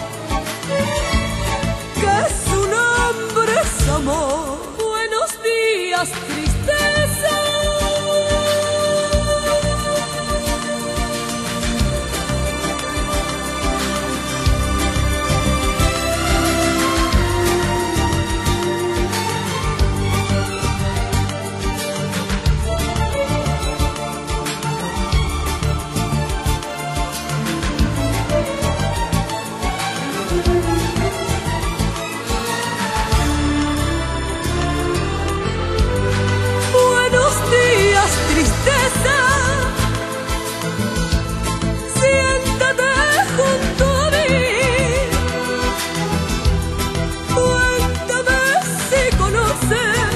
que su nombre es amor. Buenos días, tristeza. Siéntate junto a mí. Cuéntame si conoces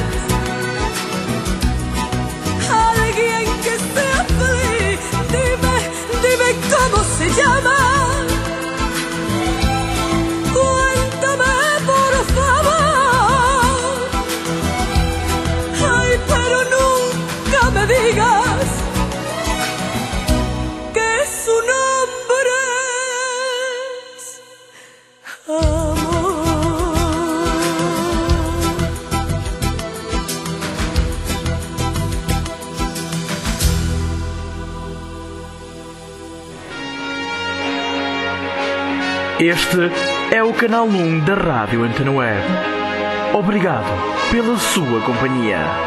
a alguien que sea feliz. Dime, dime cómo se llama. Cuéntame por favor. Ay, pero nunca me digas que su nombre es amor. Este é o canal um da Rádio Antena Web. Obrigado pela sua companhia.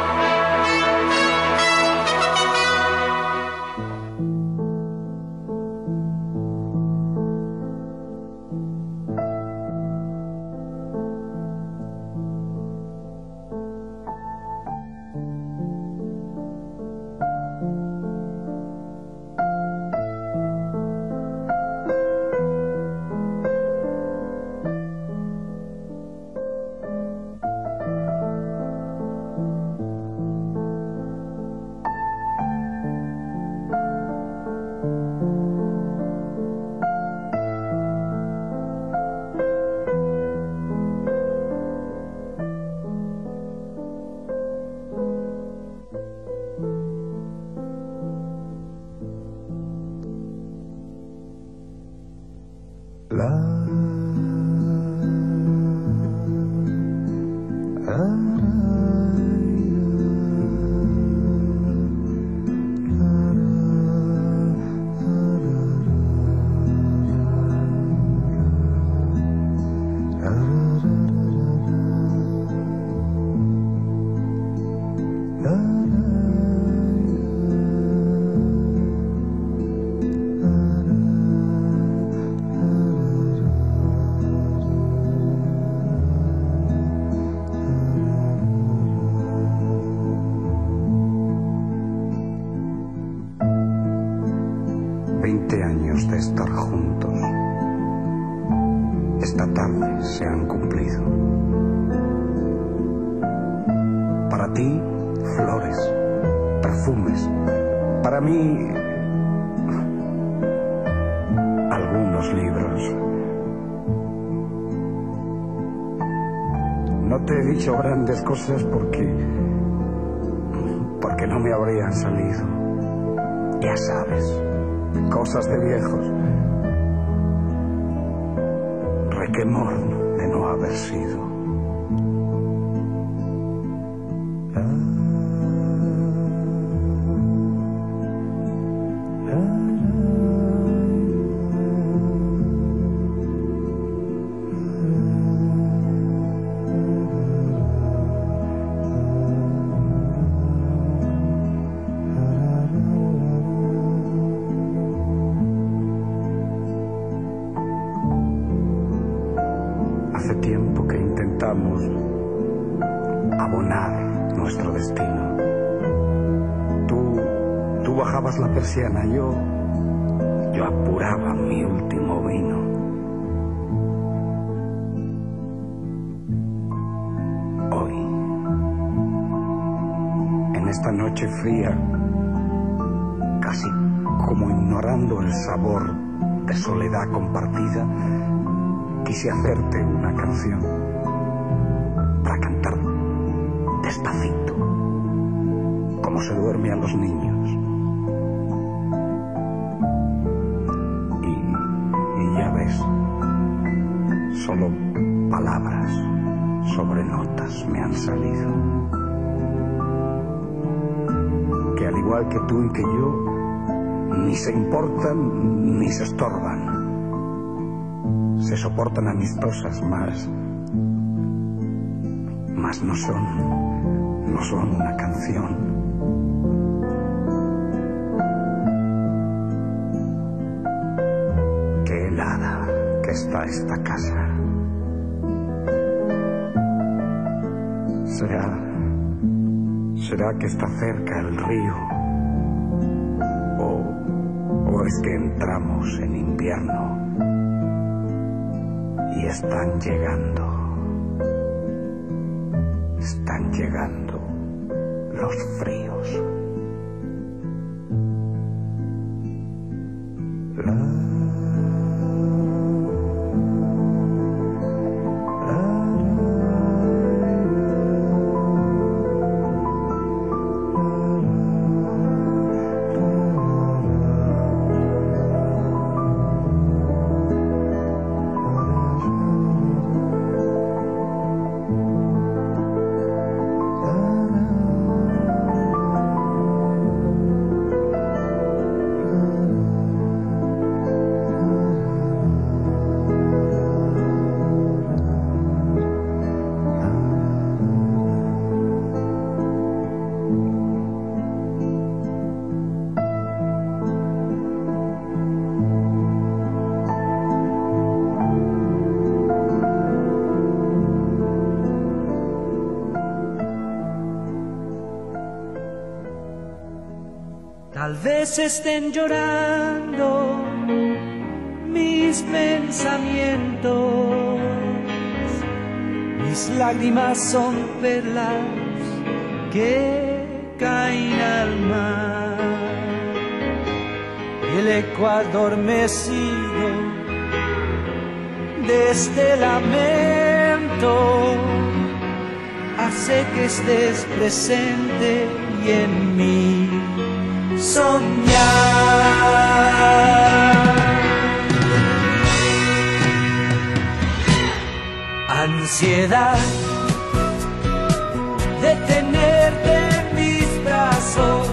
Veinte años de estar juntos. Esta tarde se han cumplido. Para ti, flores, perfumes. Para mí, algunos libros. No te he dicho grandes cosas porque... porque no me habrían salido. Ya sabes, cosas de viejos. Requemor de no haber sido. bajabas la persiana, yo, yo apuraba mi último vino. Hoy, en esta noche fría, casi como ignorando el sabor de soledad compartida, quise hacerte una canción para cantar despacito, como se duerme a los niños. Y, y ya ves, solo palabras sobre notas me han salido, que al igual que tú y que yo, ni se importan ni se estorban, se soportan amistosas, más, más no son, no son una canción. Qué helada que está esta casa. Será, será que está cerca el río, o, o es que entramos en invierno y están llegando, están llegando los fríos. La Tal vez estén llorando mis pensamientos, mis lágrimas son perlas que caen al mar, y el eco adormecido de este lamento hace que estés presente y en mí soñar. Ansiedad de tenerte en mis brazos,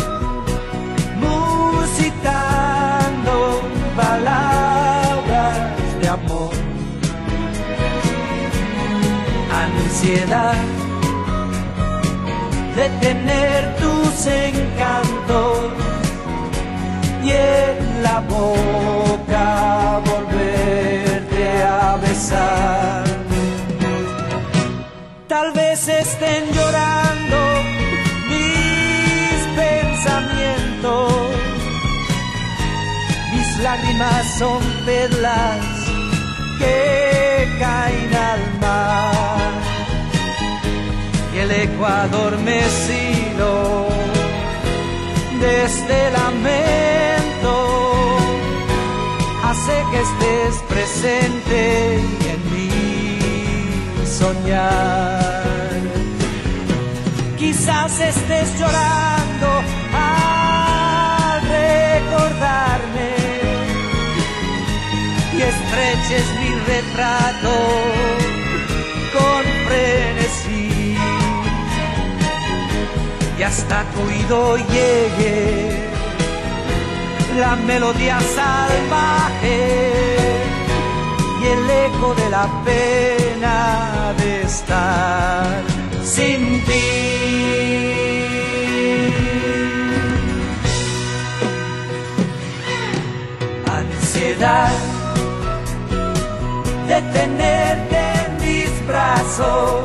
musitando palabras de amor. Ansiedad de tener tus encantos y en la boca volverte a besar. Tal vez estén llorando mis pensamientos, mis lágrimas son perlas que caen al mar, y el eco adormecido de este lamento hace que estés presente y en mí soñar. Quizás estés llorando al recordarme y estreches mi retrato con frenesí, y hasta tu oído llegue la melodía salvaje y el eco de la pena de estar sin ti. Ansiedad de tenerte en mis brazos,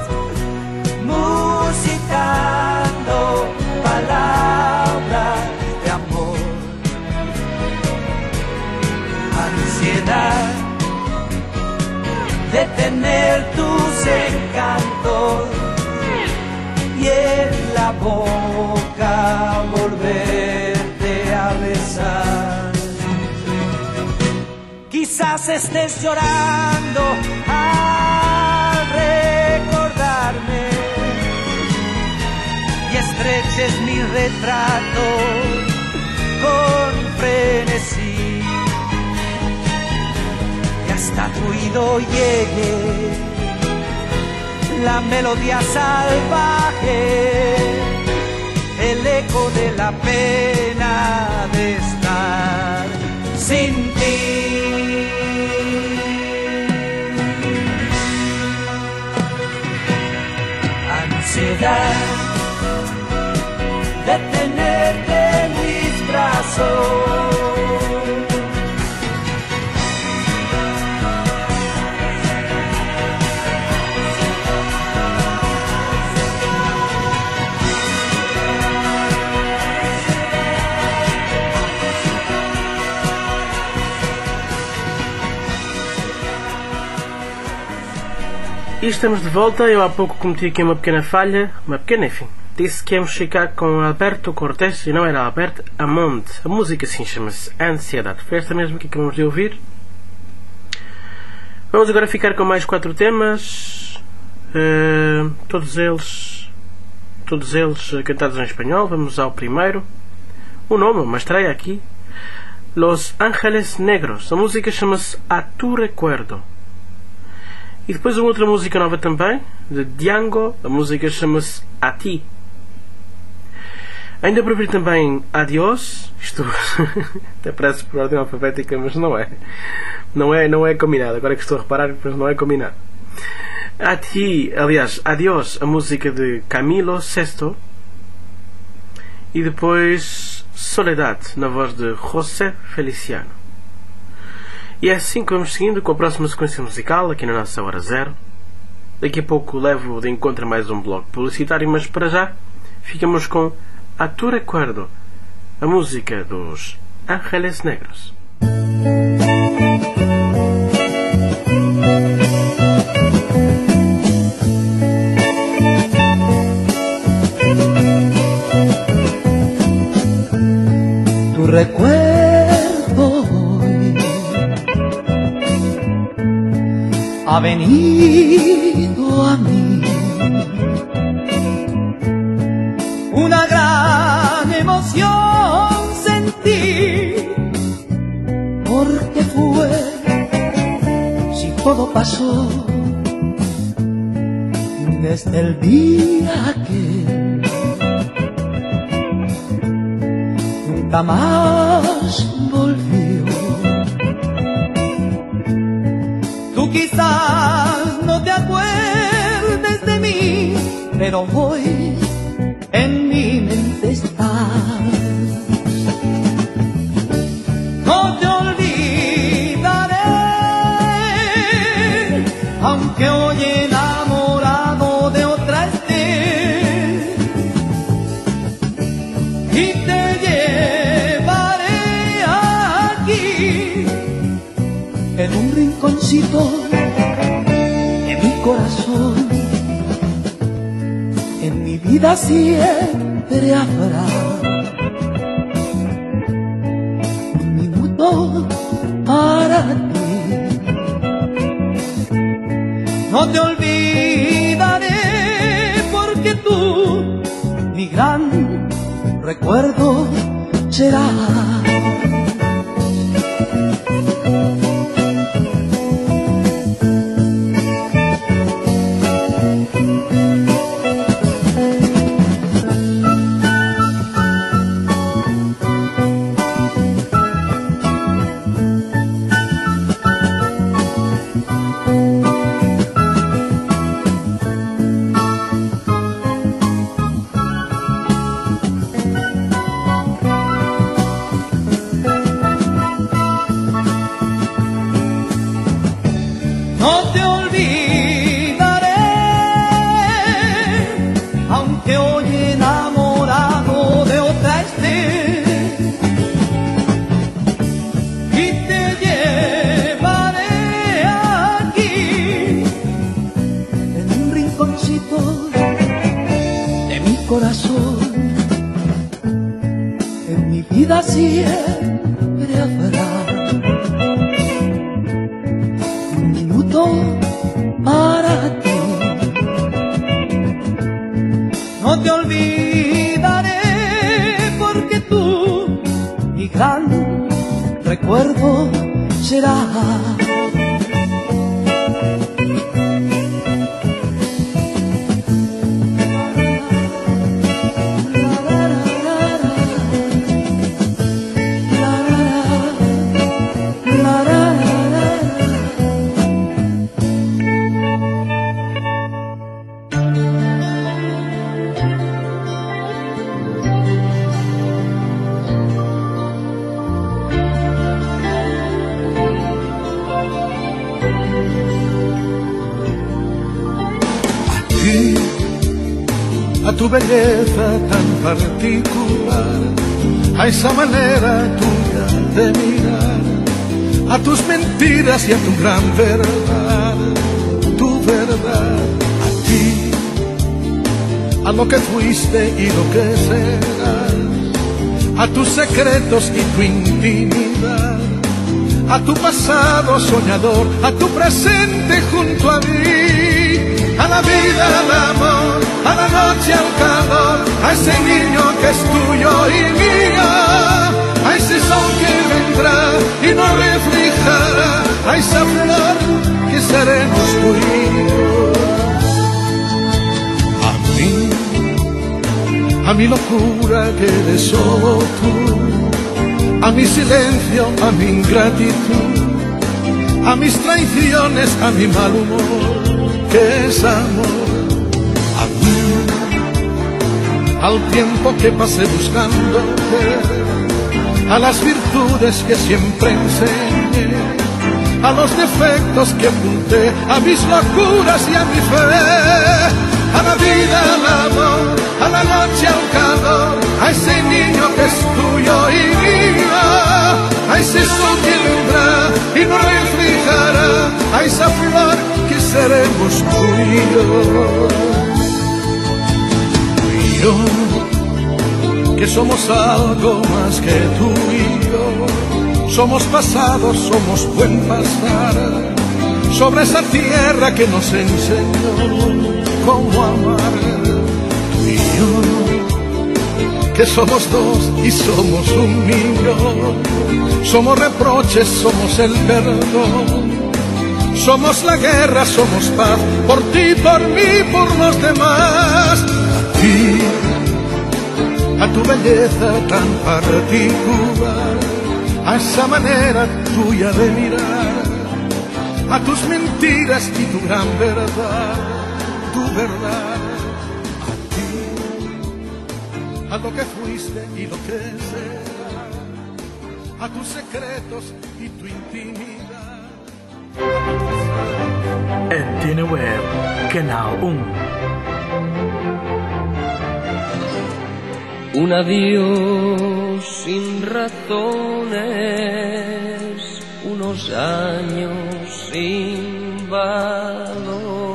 musitando palabras Quizás estés llorando al recordarme y estreches mi retrato con frenesí, y hasta tu oído llegue la melodía salvaje, el eco de la pena de estar sin ti. Ansiedad de tenerte en mis brazos, E estamos de volta. Eu há pouco cometi aqui uma pequena falha, uma pequena, enfim. Disse que íamos ficar com Alberto Cortés e não era Alberto Amond. A música assim chama-se Ansiedade. Foi esta mesmo que acabamos de ouvir. Vamos agora ficar com mais quatro temas, uh, todos eles, todos eles cantados em espanhol. Vamos ao primeiro. O nome, uma estreia aqui, Los Ángeles Negros. A música chama-se A Tu Recuerdo. E depois uma outra música nova também, de Django, a música chama-se A Ti. Ainda para ouvir também Adiós, isto até parece por ordem alfabética, mas não é. Não é, não é combinado, agora que estou a reparar, mas não é combinado. A Ti, aliás, Adiós, a música de Camilo Sesto. E depois Soledad, na voz de José Feliciano. E é assim que vamos seguindo com a próxima sequência musical aqui na nossa Hora Zero. Daqui a pouco levo de encontro mais um bloco publicitário, mas para já ficamos com A Tu Recuerdo, a música dos Ángeles Negros. Tu recuerdo ha venido a mí, una gran emoción sentí, porque fue, si todo pasó, desde el día que nunca más volvió. Tú quizás no te acuerdes de mí, pero hoy en mi mente estás. No te olvidaré, aunque hoy enamorado de otra esté, y te llevaré aquí en un rinconcito de mi corazón. En mi vida siempre habrá un minuto para ti. No te olvidaré, porque tú, mi gran recuerdo serás. siempre habrá gran recuerdo será. A tu belleza tan particular, a esa manera tuya de mirar, a tus mentiras y a tu gran verdad, tu verdad, a ti, a lo que fuiste y lo que serás, a tus secretos y tu intimidad, a tu pasado soñador, a tu presente junto a mí, a la vida, al amor, a la noche, al calor, a ese niño que es tuyo y mío, a ese sol que vendrá y nos reflejará, a esa flor que seremos tú y yo. A mí, a mi locura que eres solo tú, a mi silencio, a mi ingratitud, a mis traiciones, a mi mal humor, que es amor. A mí, al tiempo que pasé buscándote, a las virtudes que siempre enseñé, a los defectos que apunté, a mis locuras y a mi fe, a la vida, al amor, a la noche, al calor, a ese niño que es tuyo y mío, a ese sol que vendrá y nos reflejará, a esa flor que seremos tú y yo. Tú y yo, que somos algo más que tú y yo, somos pasado, somos buen pasar, sobre esa tierra que nos enseñó cómo amar. Tú y yo, que somos dos y somos un millón, somos reproches, somos el perdón, somos la guerra, somos paz, por ti, por mí, por los demás. A ti, a tu belleza tan particular, a esa manera tuya de mirar, a tus mentiras y tu gran verdad, tu verdad. A ti, a lo que fuiste y lo que serás, a tus secretos y tu intimidad. N T N Web, Canal uno. Un adiós sin razones, unos años sin valor.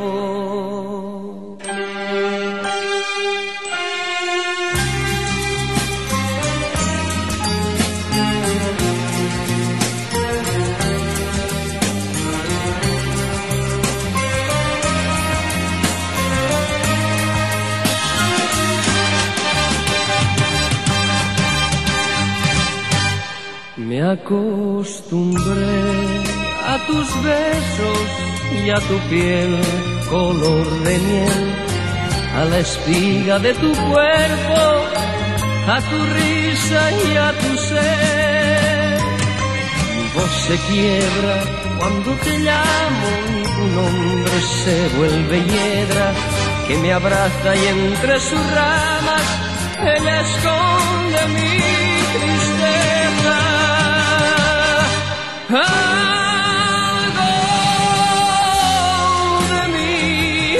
Me acostumbré a tus besos y a tu piel color de miel, a la espiga de tu cuerpo, a tu risa y a tu ser. Mi voz se quiebra cuando te llamo y tu nombre se vuelve hiedra, que me abraza y entre sus ramas ella esconde mi tristeza. Algo de mí,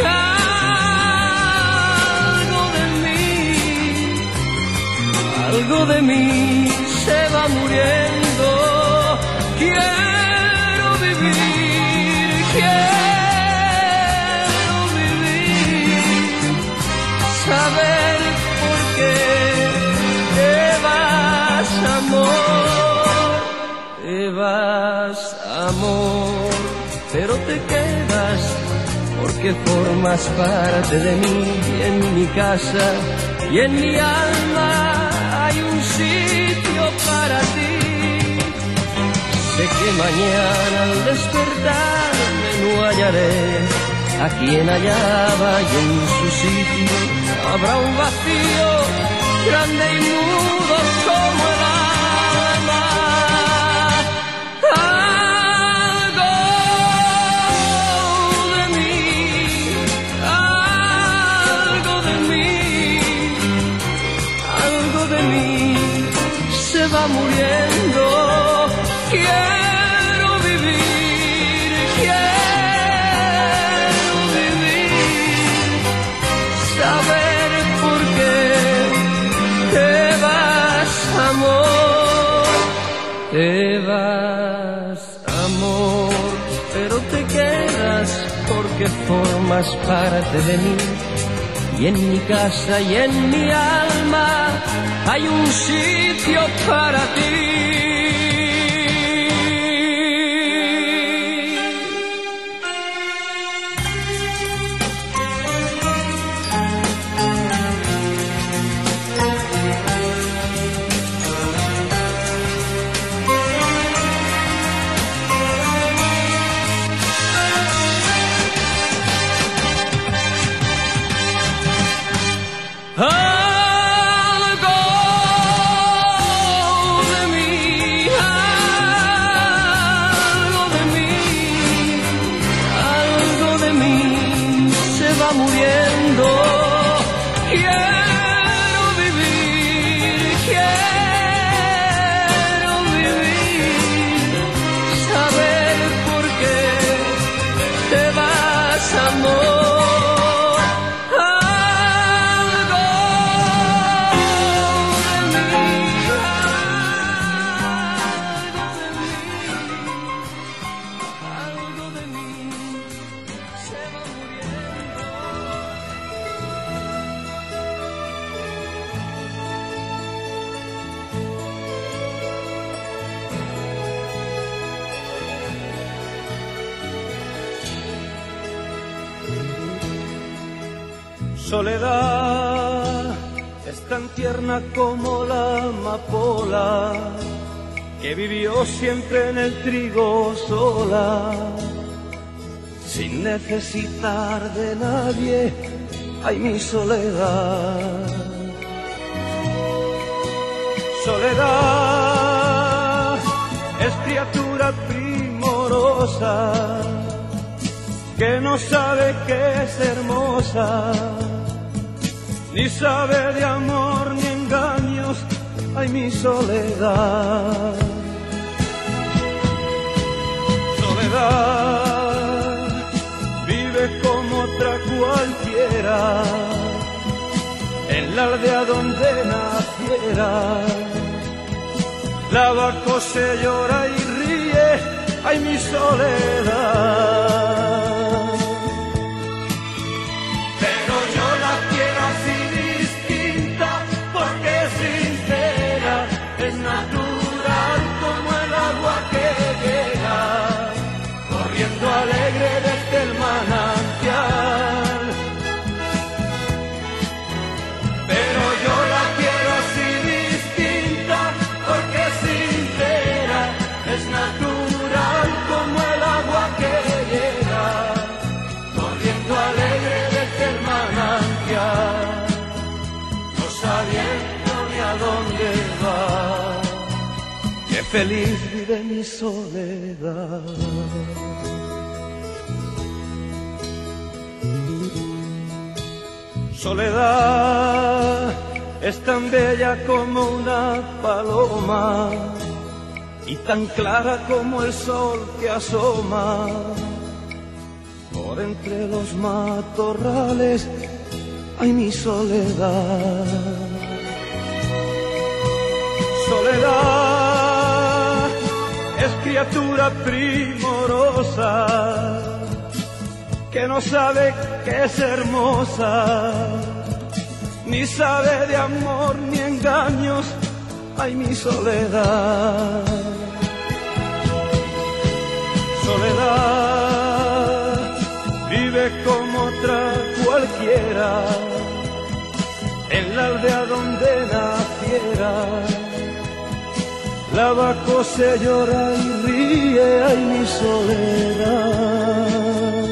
algo de mí, algo de mí se va muriendo. Quiero vivir, quiero vivir, saber por qué te vas, amor. Te vas, amor, pero te quedas porque formas parte de mí. Y en mi casa y en mi alma hay un sitio para ti. que mañana al despertarme no hallaré a quien hallaba y en su sitio habrá un vacío grande y mudo como el alma. Algo de mí, algo de mí, algo de mí se va muriendo. Quiero vivir, quiero vivir, saber por qué te vas, amor, te vas, amor, pero te quedas porque formas parte de mí. Y en mi casa y en mi alma hay un sitio para ti. Soledad es tan tierna como la amapola, que vivió siempre en el trigo sola, sin necesitar de nadie. Ay, mi soledad. Soledad es criatura primorosa, que no sabe que es hermosa, ni sabe de amor ni engaños. Ay, mi soledad. Soledad vive como otra cualquiera, en la aldea donde naciera. Lava, cose, llora y ríe. Ay, mi soledad. Es natural como el agua que llega, corriendo alegre desde el manantial. Pero yo la quiero así distinta, porque es sincera. Es natural como el agua que llega, corriendo alegre desde el manantial, no sabiendo ni a dónde va. Qué feliz vive mi soledad. Soledad es tan bella como una paloma y tan clara como el sol que asoma por entre los matorrales. Ay, mi soledad. Soledad es criatura primorosa, que no sabe que es hermosa, ni sabe de amor ni engaños. Ay, mi soledad. Soledad vive como otra cualquiera, en la aldea donde naciera. la vaca se llora y ríe, ay mi soledad.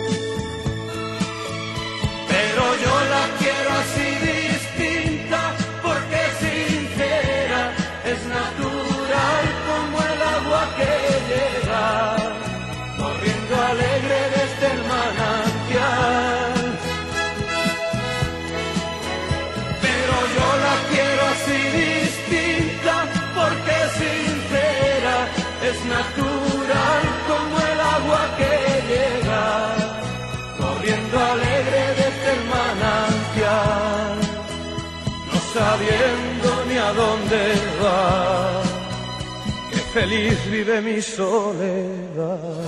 Pero yo la quiero así distinta, porque sincera, es natural como el agua que llega, corriendo alegre desde el manantial. Pero yo la quiero así distinta, porque sincera, es natural como el agua que llega, corriendo alegre desde el manantial, no sabiendo ni a dónde va, que feliz vive mi soledad.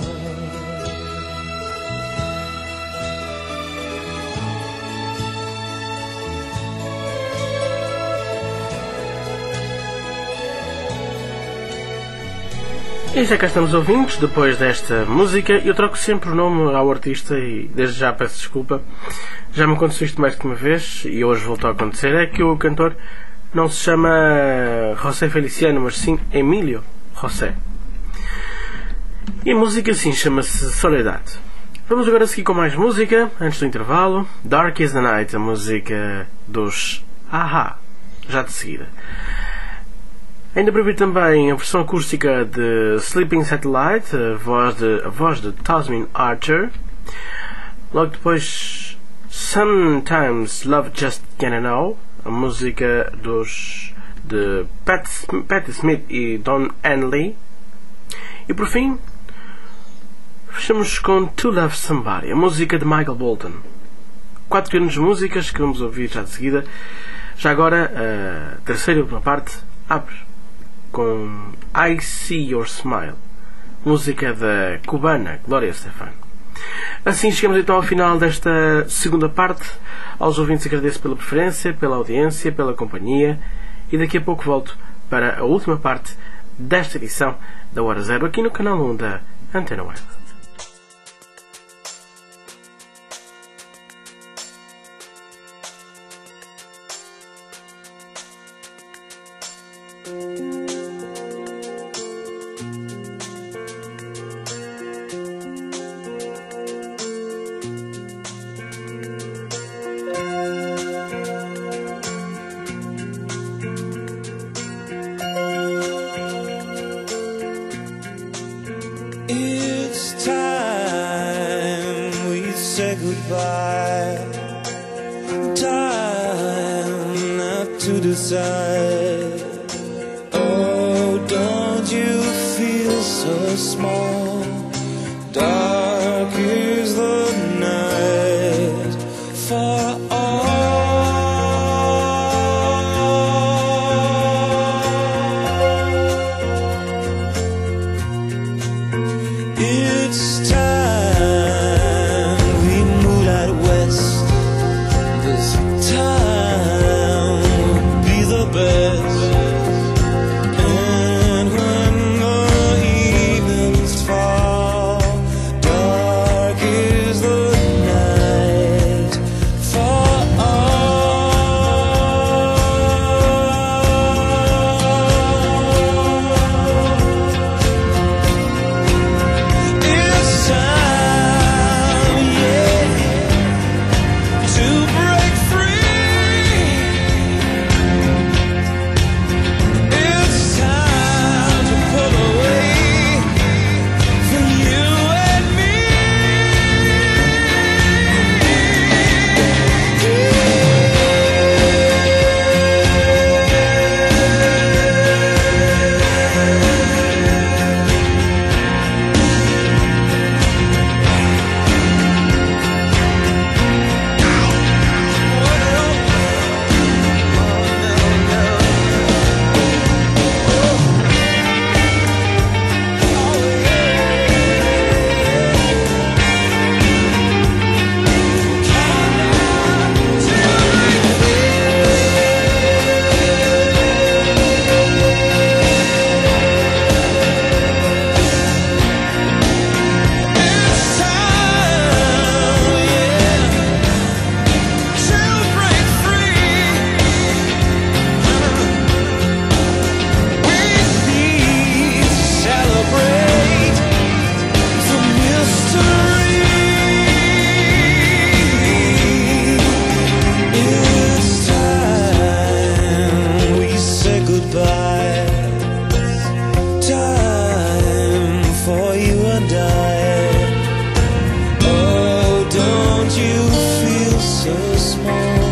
E já cá estamos ouvintes, depois desta música. Eu troco sempre o nome ao artista e desde já peço desculpa. Já me aconteceu isto mais que uma vez e hoje voltou a acontecer. É que o cantor não se chama José Feliciano, mas sim Emílio José. E a música sim chama-se Soledade. Vamos agora seguir com mais música, antes do intervalo. Dark is the Night, a música dos A-ha, já de seguida. Ainda para ouvir também a versão acústica de Sleeping Satellite, a voz de, a voz de Tasmin Archer. Logo depois, Sometimes Love Just Can't Know, a música dos de Pat, Patti Smith e Don Henley. E por fim, fechamos com To Love Somebody, a música de Michael Bolton. Quatro grandes músicas que vamos ouvir já de seguida. Já agora, a terceira e última parte abre com I See Your Smile, música da cubana Gloria Estefan. Assim chegamos então ao final desta segunda parte. Aos ouvintes agradeço pela preferência, pela audiência, pela companhia e daqui a pouco volto para a última parte desta edição da Hora Zero aqui no canal um da Antena Web. It's time we say goodbye. Time not to decide. Oh, don't you feel so small? Dark is the night for all. It's time we moved out west. This time would be the best. advice. Time for you and I. Oh, don't you feel so small?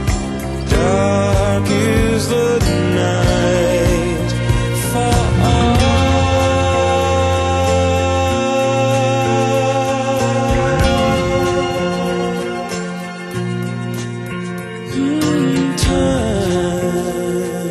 Dark is the night for all. Mm, time,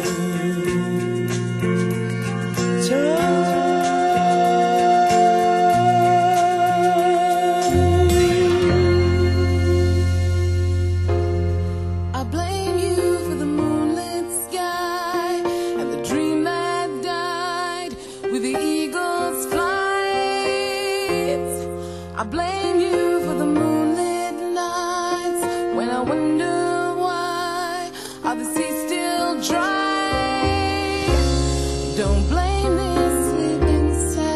I blame you for the moonlit sky and the dream that died with the eagle's flight. I blame you for the moonlit nights when I wonder why are the seas still dry. Don't blame these sleeping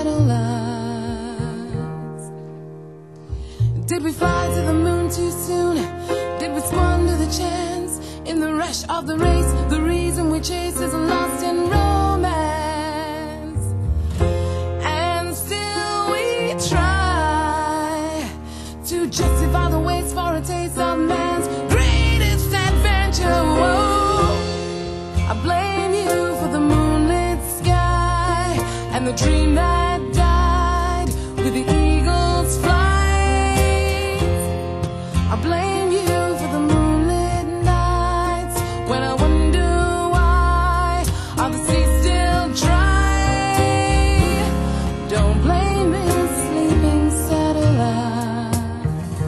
satellites. Did we fly to the moon too soon? Did we squander the chance in the rush of the race? The reason we chase is lost in romance, and still we try to justify the waste for a taste of man's greatest adventure. Whoa. I blame you for the moonlit sky and the dream that died with the eagle's flight. I blame you for the moonlit nights when I wonder why are the seas still dry. Don't blame these sleeping satellites.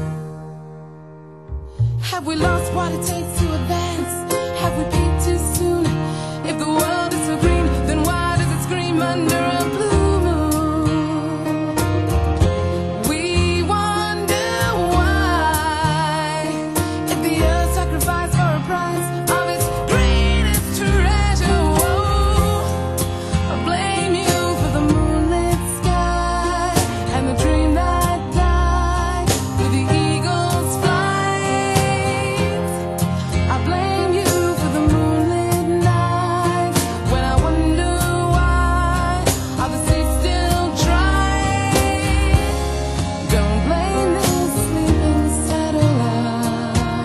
Have we lost what it takes to advance? Have we peaked too soon? If the world is so green, then why does it scream under a blue moon? We wonder why, if the earth sacrificed for a price of its greatest treasure. Whoa. I blame you for the moonlit sky and the dream that died with the eagle's flight. I blame you for the moonlit nights when I wonder why are the seas still dry. Don't blame these sleeping satellites.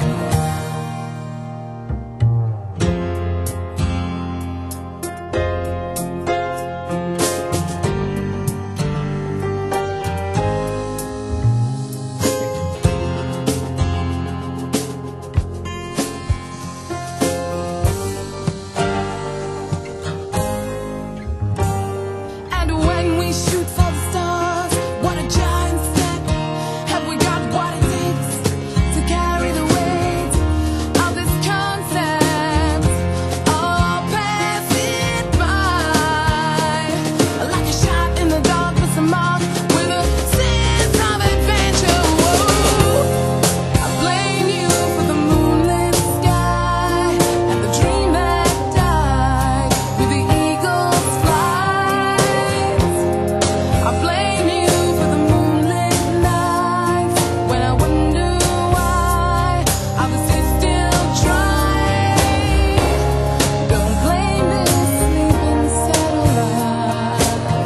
And when we shoot for the stars, what a giant step. Have we got what it takes to carry the weight of this concept? Or pass it by like a shot in the dark with a mark with a sense of adventure. Whoa. I blame you for the moonlit sky and the dream that died with the eagle's flight. I blame you for the moonlit nights when I wonder why are the seas still dry. Don't blame this sleeping satellite.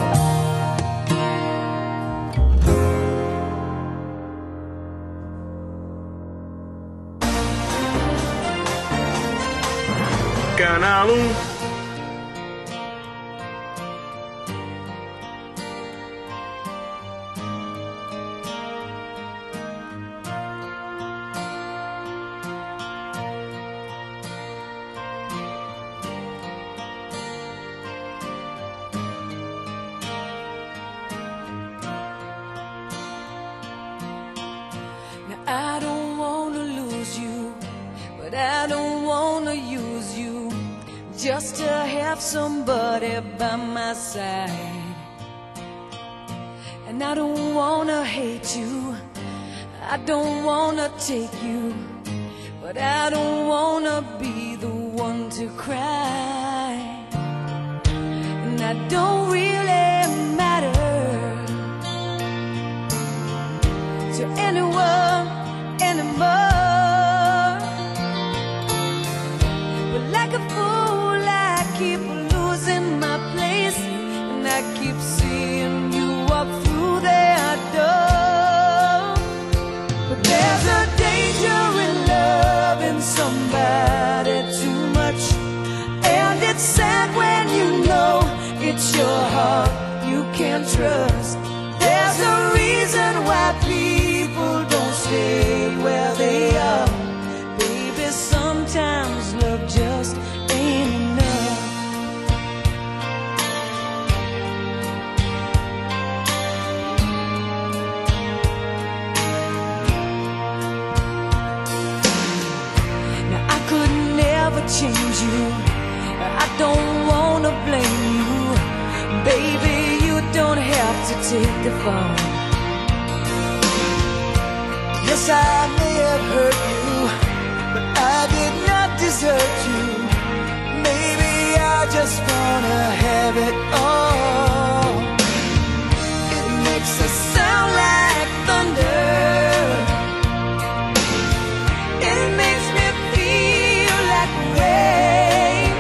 Canal um. Now I don't wanna lose you, but I don't wanna use you just to have somebody by my side. And I don't wanna hate you, I don't wanna take you, but I don't wanna be the one to cry. And I don't really matter to anyone anymore. But like a fool I keep losing trust. There's a reason why people don't stay where they are. Baby, sometimes love just ain't enough. Now I could never change you, I don't wanna blame you. Baby, you don't have to take the fall. Yes, I may have hurt you, but I did not desert you. Maybe I just wanna have it all. It makes us sound like thunder. It makes me feel like rain,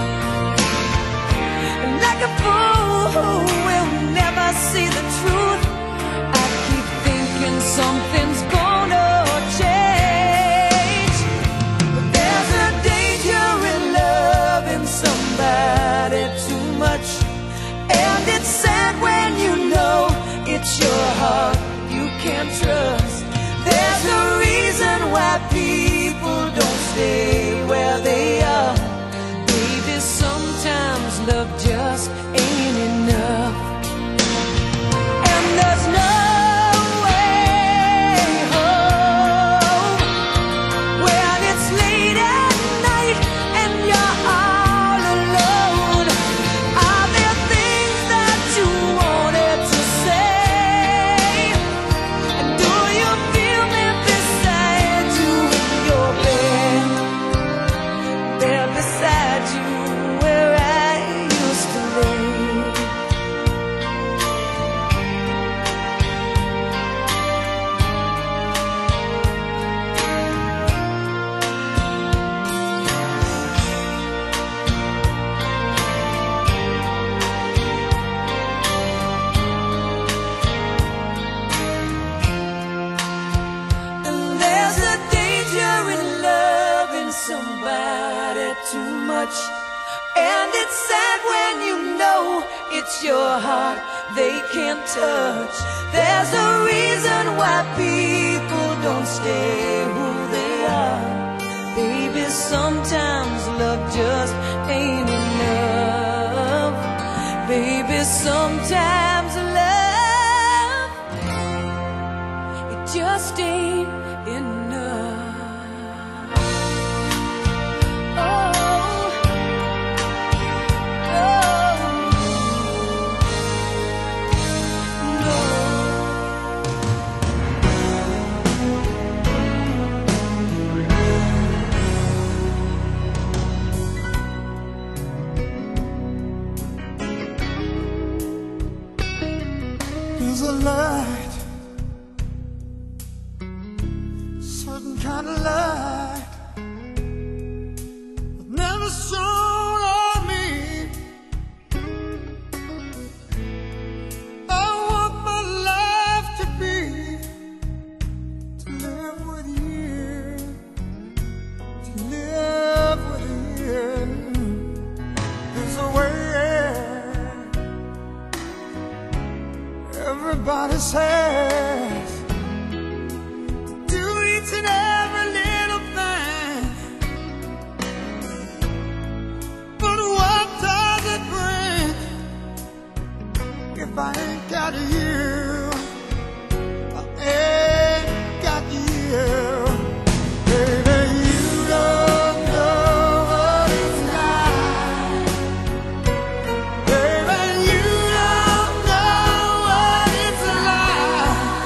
like a fool who will never see the truth. I keep thinking something's gonna change, but there's a danger in loving somebody too much, and it's sad when you know it's your heart you can't trust. There's a reason why people don't stay where they are. Baby, sometimes love just ain't enough. And there's no way home when it's late at night and you're all alone. Are there things that you wanted to say? And do you feel me beside you in your bed? There beside you where I used to lay. And there's a danger in loving somebody too much, and it's sad when you know it's your heart they can't touch. There's a reason why people don't stay who they are. Baby, sometimes love just ain't enough. Baby, sometimes love, it just ain't enough. Oh, oh, no. There's a light, certain kind of light that never shone on me. I want my life to be, to live with you, to live with you. There's a way everybody says, do each and every little thing, but what does it bring if I ain't got you? I ain't got you. Baby, you don't know what it's like. Baby, you don't know what it's like.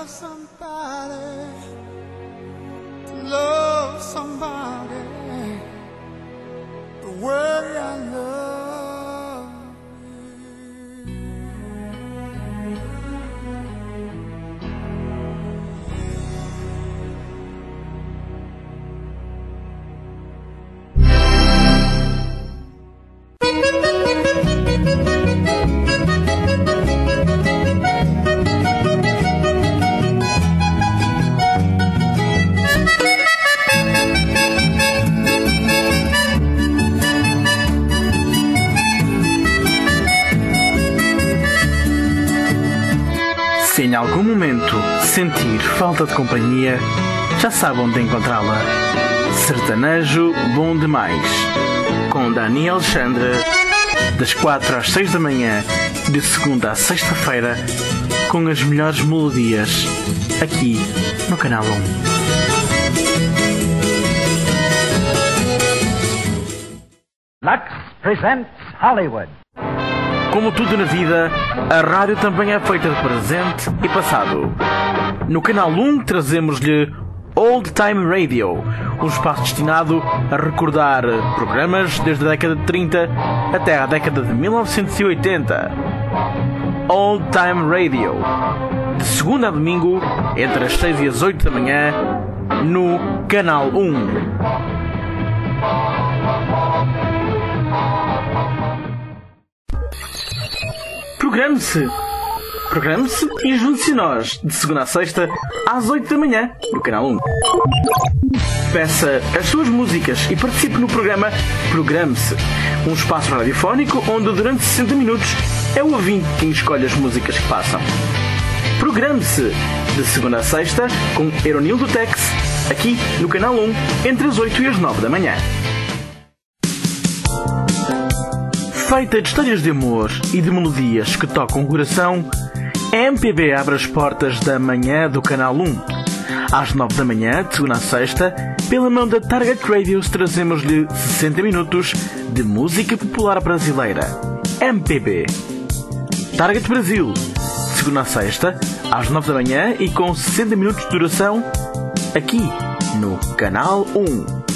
love somebody, to love somebody the way I love Se em algum momento sentir falta de companhia, já sabe onde encontrá-la. Sertanejo Bom Demais, com Dani Alexandre, das quatro às seis da manhã, de segunda a sexta-feira, com as melhores melodias, aqui no Canal um. Lux presents Hollywood. Como tudo na vida, a rádio também é feita de presente e passado. No Canal um trazemos-lhe Old Time Radio, um espaço destinado a recordar programas desde a década de trinta até à década de mil novecentos e oitenta. Old Time Radio, de segunda a domingo, entre as seis e as oito da manhã, no Canal um. Programe-se! Programe-se e junte-se a nós, de segunda a sexta, às oito da manhã, no Canal um. Peça as suas músicas e participe no programa Programe-se, um espaço radiofónico onde durante sessenta minutos é o ouvinte quem escolhe as músicas que passam. Programe-se, de segunda a sexta, com Eronildo Tex, aqui no Canal um, entre as oito e as nove da manhã. Feita de histórias de amor e de melodias que tocam o coração, a M P B abre as portas da manhã do Canal um. Às nove da manhã, de segunda a sexta, pela mão da Target Radios, trazemos-lhe sessenta minutos de música popular brasileira. M P B. Target Brasil, de segunda a sexta, às nove da manhã e com sessenta minutos de duração, aqui no Canal um.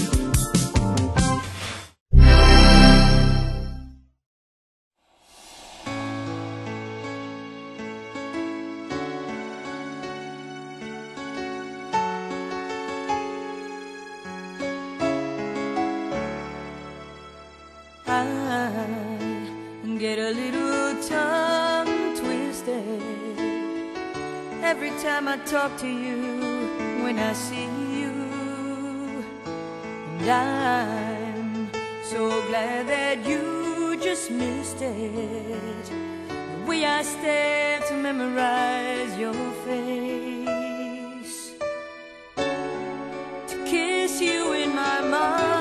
Get a little tongue twisted every time I talk to you, when I see you. And I'm so glad that you just missed it, the way I stare to memorize your face, to kiss you in my mind,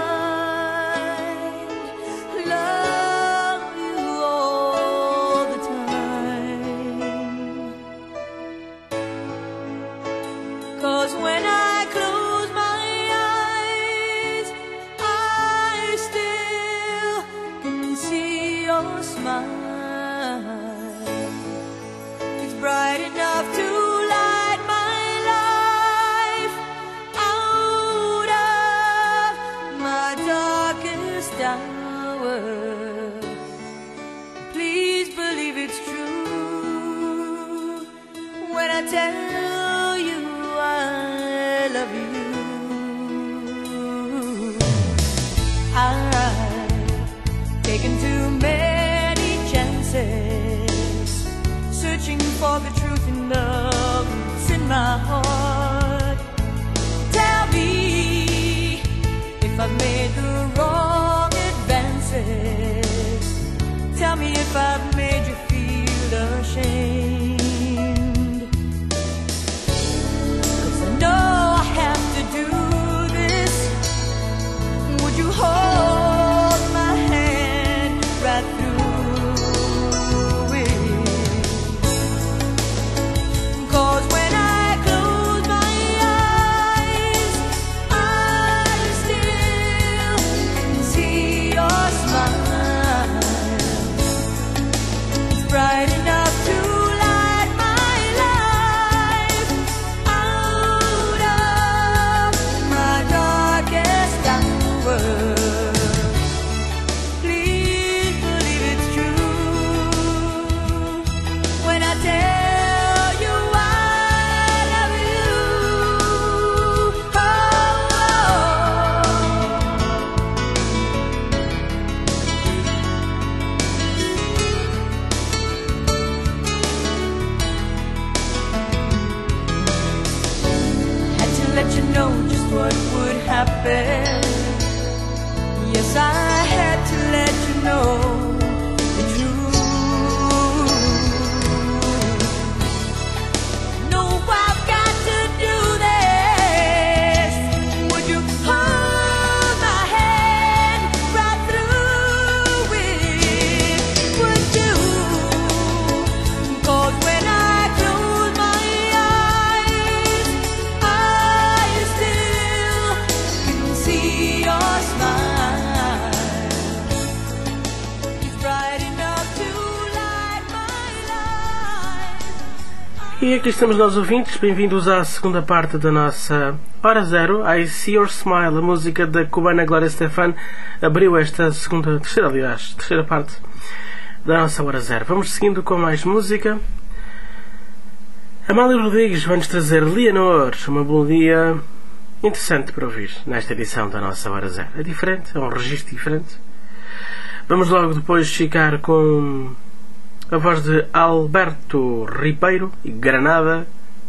when I close my eyes, I still can see your smile. It's bright enough to light my life out of my darkest hour. Please believe it's true when I tell you I love you. I've taken too many chances, searching for the truth in love that's in my heart. Tell me if I've made the wrong advances. Tell me if I've made you feel ashamed. No, I have to do this. Would you hold my hand right through it? know just what would happen. Yes, I had to let you know the truth. No, I've got to do this. Would you hold my hand right through it? Would you? 'Cause when I close my eyes, I still can see your smile. It's bright enough to light my life. E aqui estamos nós ouvintes, bem-vindos à segunda parte da nossa Hora Zero. I See Your Smile, a música da cubana Gloria Estefan, abriu esta segunda, terceira aliás, terceira parte da nossa Hora Zero. Vamos seguindo com mais música. Amália Rodrigues vai-nos trazer Leonor, uma melodia interessante para ouvir nesta edição da nossa Hora Zero. É diferente, é um registro diferente. Vamos logo depois ficar com a voz de Alberto Ribeiro e Granada.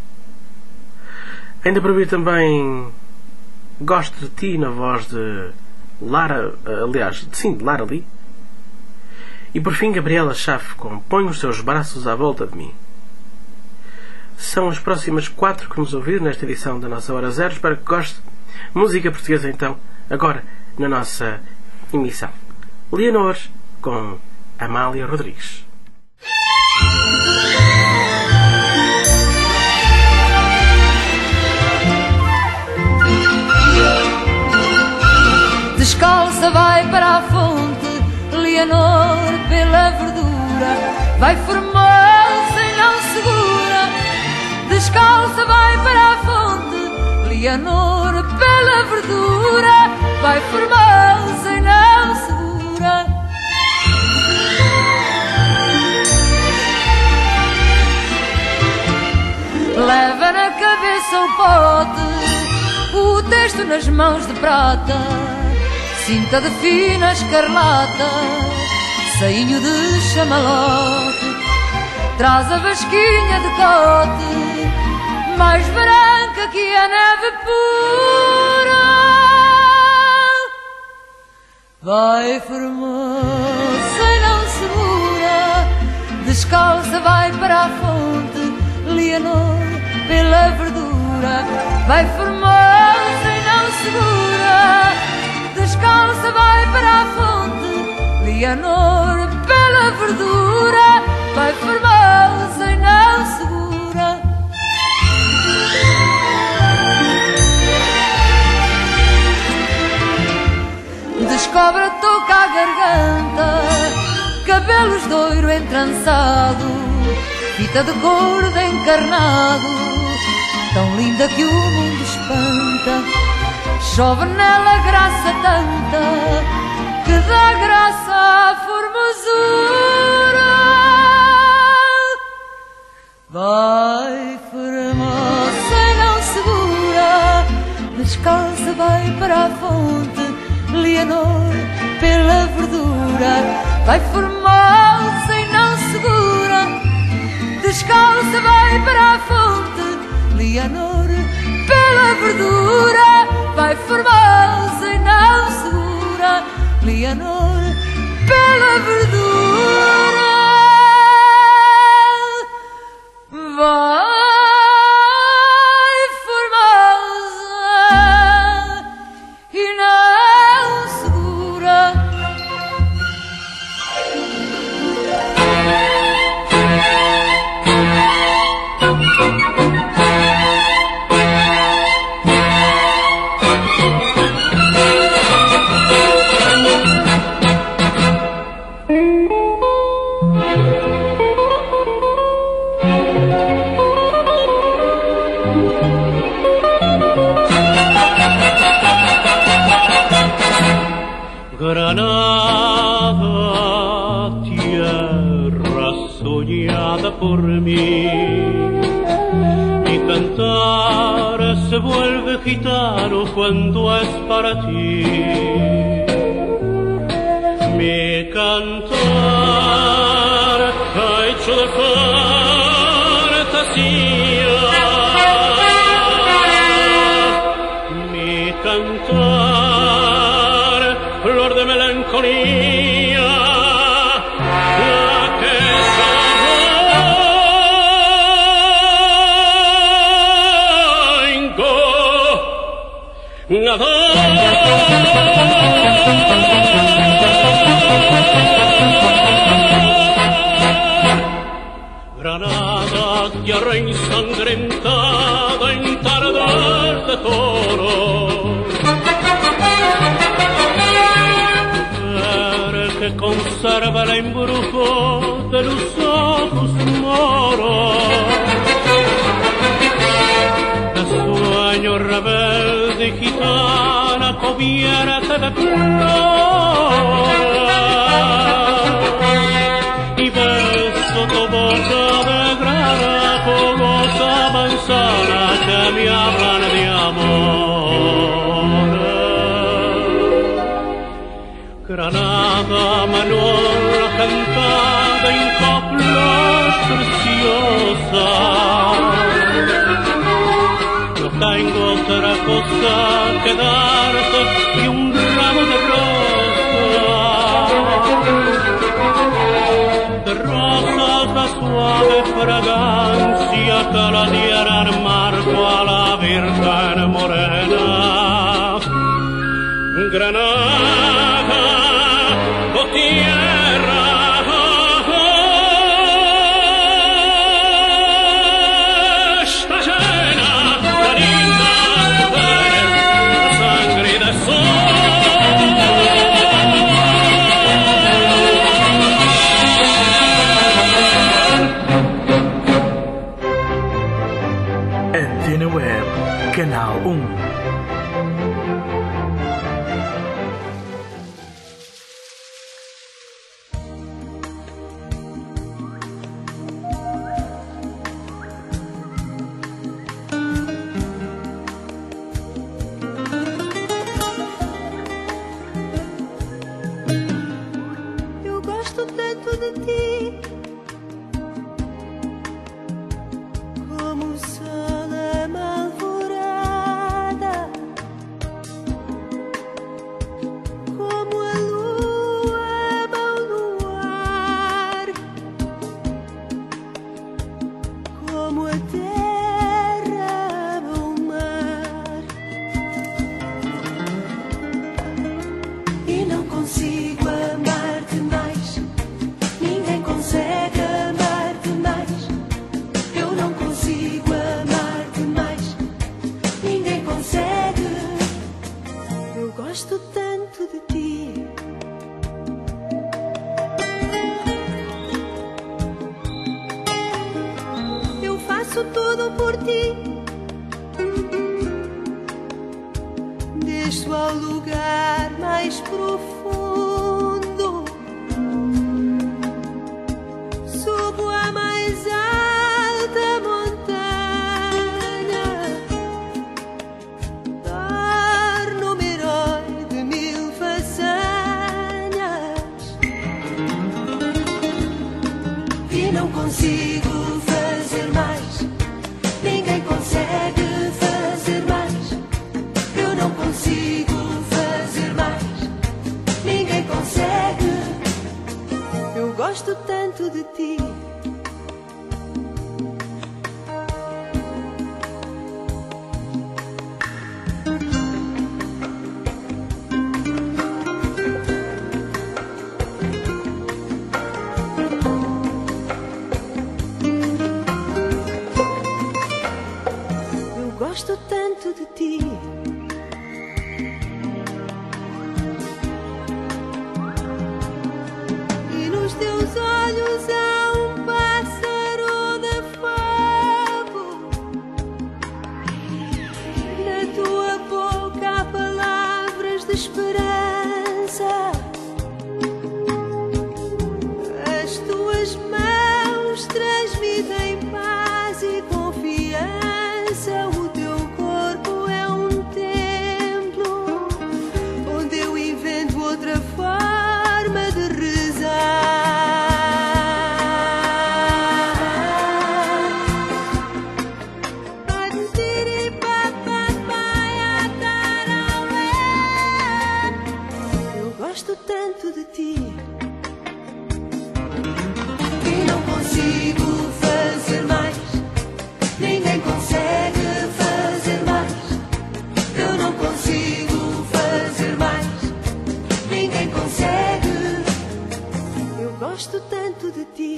Ainda para ouvir também Gosto de Ti, na voz de Lara, aliás, sim, de Lara Lee. E por fim Gabriela Schaff com Põe os Teus Braços à Volta de Mim. São as próximas quatro que vamos ouvir nesta edição da nossa Hora Zero. Espero que goste. Música portuguesa então, agora na nossa emissão. Leonor com Amália Rodrigues. Descalça vai para a fonte, Leonor pela verdura, vai formosa e não segura. Descalça vai para a fonte, Leonor pela verdura, vai formosa e não segura. Leva na cabeça o pote, o texto nas mãos de prata, cinta de fina escarlata, sainho de chamalote. Traz a vasquinha de cote, mais branca que a neve pura. Vai formosa e não segura, descalça vai para a fonte, Leonor pela verdura, vai formosa e não segura. Descalça vai para a fonte, Leonor pela verdura, vai formosa e não segura. Descobre a touca à garganta, cabelos de ouro entrançado, fita de cor de encarnado, tão linda que o mundo espanta. Chove nela graça tanta, que dá graça à formosura. Vai formosa e não segura, descalça vai para a fonte, Leonor pela verdura, vai formosa e não segura. Descalça vai para a fonte, Leonor pela verdura, vai formosa e não segura. Leonor pela verdura, vai formosa e não segura. Granada, tierra soñada por mí, mi cantar se vuelve gitano cuando es para ti. Mi cantar ha hecho de fantasía melancolía la que vengo Granada, tierra ensangrentada en tardes de toro, mujer que conserva el embrujo de los ojos moros, de sueño rebelde y gitana cubierta de flores, y beso tu boca de grana, jugosa manzana que me hablan de amor. Granada, Manuel, cantada en coplas preciosas, no tengo otra cosa que darte que un ramo de rosas, de rosas la suave fragancia que la dieran marco a la Virgen morena. Granada, oh tierra, está llena de linda mujer, de sangre y de Antena Web, Canal um. Eu gosto tanto de ti, como o sol é uma alvorada, como a lua ama o luar, como a terra ama o mar. E não consigo amar-te mais, ninguém consegue amar-te mais. Eu não consigo amar-te mais, ninguém consegue. Eu gosto tanto de ti. Eu faço tudo por ti, desço ao lugar mais profundo, subo a mais alta montanha, torno-me herói de mil façanhas, e não consigo fazer mais, ninguém consegue fazer mais. Eu não consigo fazer mais, ninguém consegue. Eu gosto tanto de ti. Eu gosto tanto de ti. E nos teus olhos há um pássaro de fogo, na tua boca há palavras de esperança, as tuas mãos transmitem paz e confiança. O teu corpo é um templo onde eu invento outra forma de rezar. tanto de ti e não consigo fazer mais. Ninguém consegue fazer mais. Eu não consigo fazer mais. Ninguém consegue. Eu gosto tanto de ti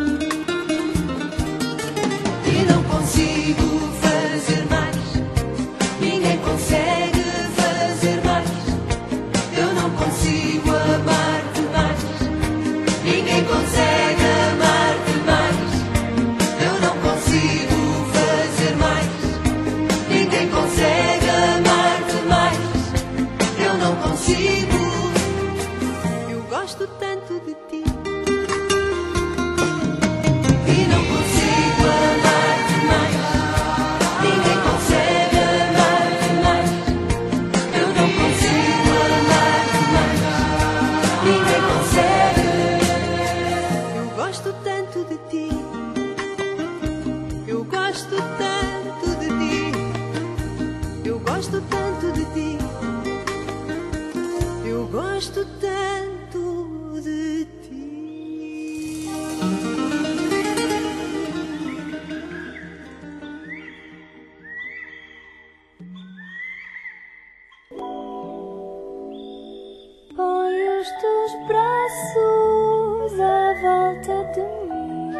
e não consigo fazer mais. Ninguém consegue fazer mais. Eu não consigo amar-te mais. Ninguém consegue amar-te mais. Eu não consigo fazer mais. Ninguém consegue amar-te mais. Eu não consigo. Eu gosto tanto de ti e não consigo amar-te mais. Ninguém consegue amar-te mais. Eu não consigo amar-te mais. Ninguém consegue. Eu gosto tanto de ti. Eu gosto tanto de ti. Eu gosto tanto de ti. Eu gosto tanto de ti. Põe os teus braços à volta de mim.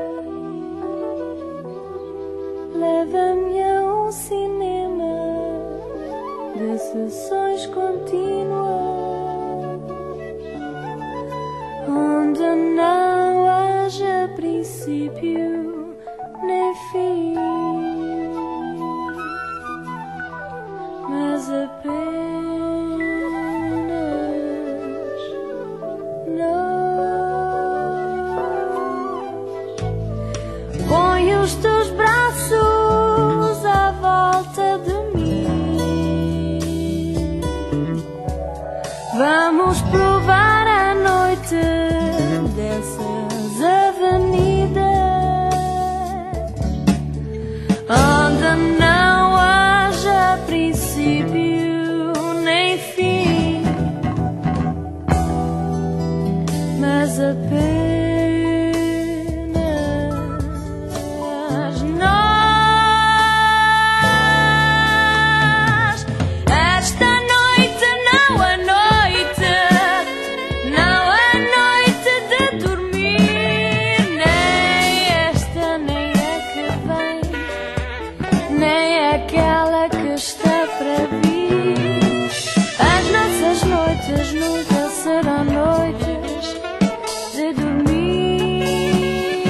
Leva-me a um cinema de sessões contínuas, onde não haja princípio nem fim, mas apenas põe os teus braços à volta de mim. Vamos provar a noite dessas avenidas, onde não haja princípio nem fim, mas apenas aquela que está para vir. As nossas noites nunca serão noites de dormir.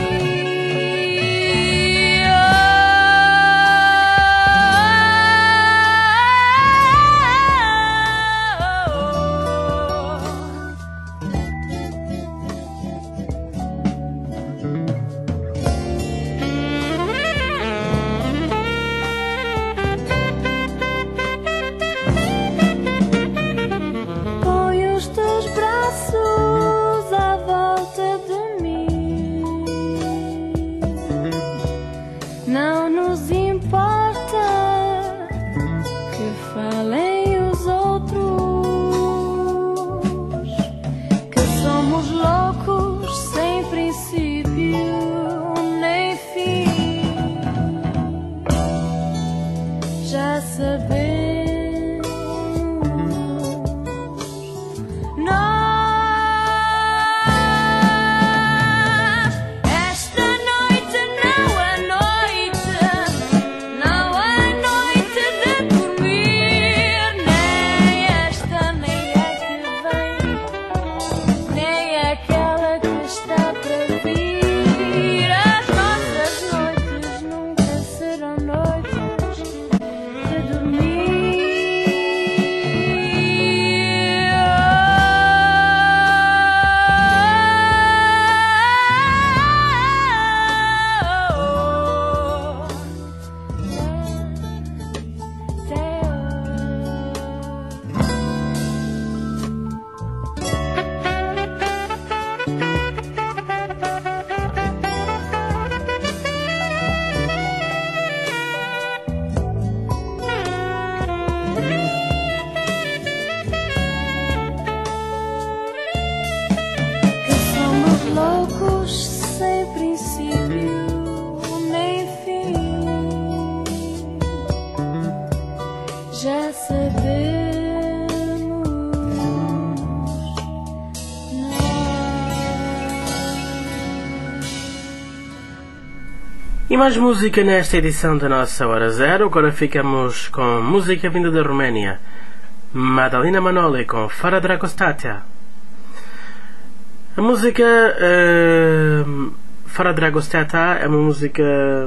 Não nos importa que falem os outros, que somos loucos sem princípio nem fim. Já sabemos. Noites de dormir. já sabemos E mais música nesta edição da nossa Hora Zero. Agora ficamos com música vinda da Roménia. Madalina Manoli com Fara Dragostatea. A música uh, Fara Dragostatea é uma música,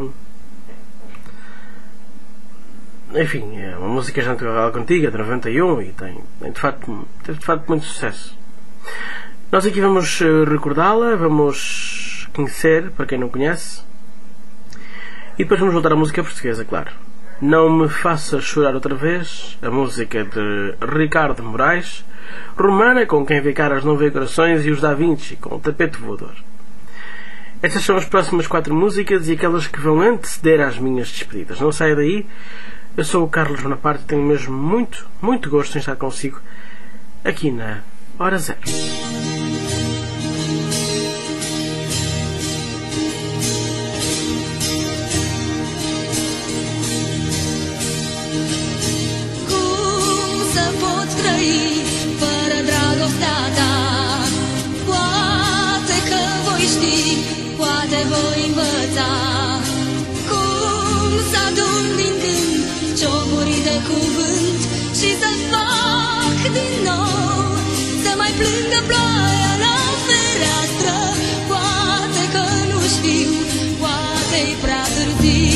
enfim, é uma música já algo antiga, de noventa e um, e tem, tem de facto, teve de facto muito sucesso. Nós aqui vamos recordá-la, vamos conhecer, para quem não conhece, e depois vamos voltar à música portuguesa, claro. Não me faça chorar outra vez, a música de Ricardo Moraes, romana, com Quem vê caras não vê corações, e os Da Vinci, com o Tapete Voador. Estas são as próximas quatro músicas e aquelas que vão anteceder às minhas despedidas. Não saia daí, eu sou o Carlos Bonaparte e tenho mesmo muito, muito gosto em estar consigo aqui na Hora Zero. Fără dragostea ta, poate că voi ști, poate voi învăța cum să adun din gând ciocuri de cuvânt și să fac din nou să mai plângă ploaia la fereastră. Poate că nu știu, poate-i prea târziu.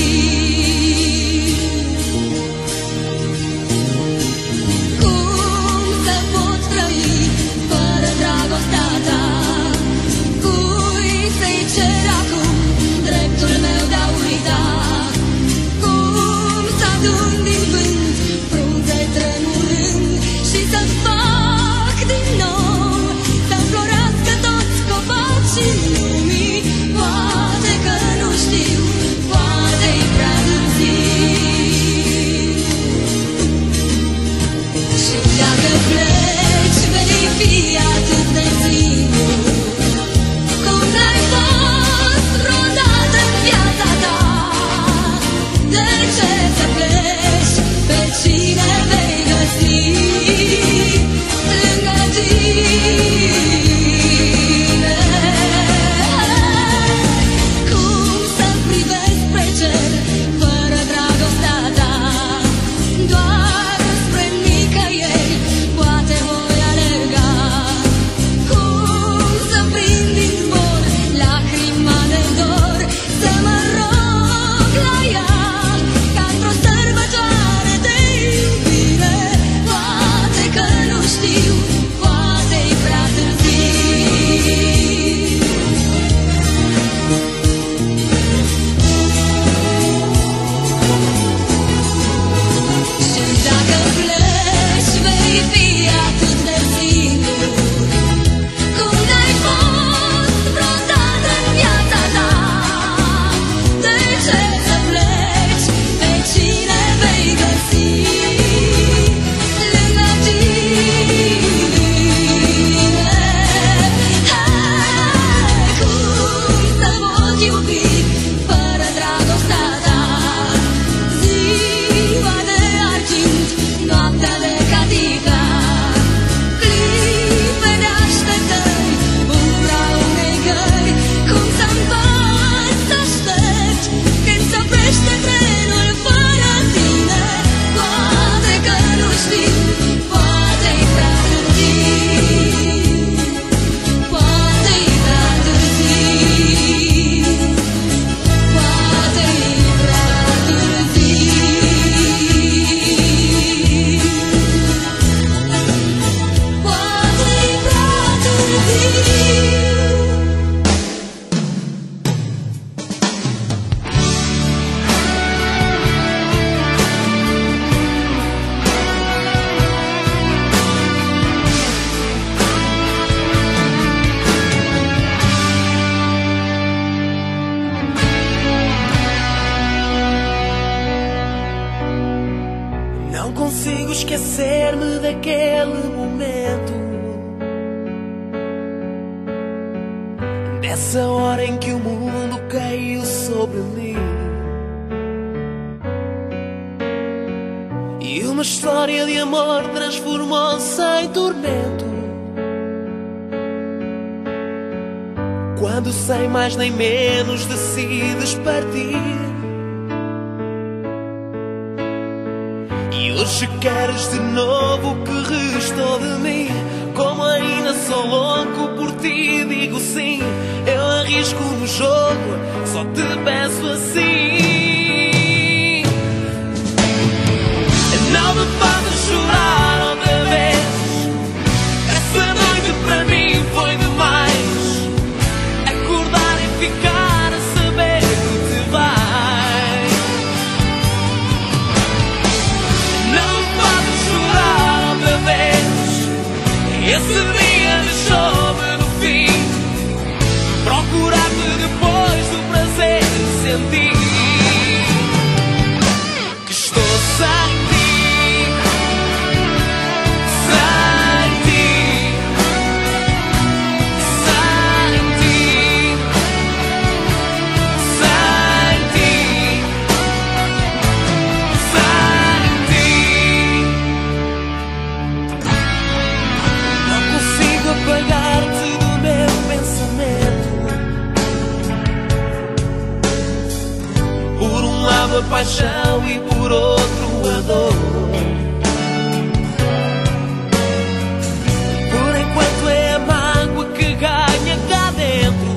esquecer-me daquele momento, dessa hora em que o mundo caiu sobre mim E uma história de amor transformou-se em tormento, quando sem mais nem menos decides partir. E hoje queres de novo o que restou de mim. Como ainda sou louco por ti, digo sim. Eu arrisco no jogo, só te peço assim. Não me faças chorar outra vez. Essa noite para mim foi demais. Acordar e ficar a saber que te vais. Não me faças chorar outra vez. Esse dia deixou-me no fim. Procurar-te depois do prazer de sentir que estou sem ti. A paixão e por outro a dor. Por enquanto é a mágoa que ganha cá dentro.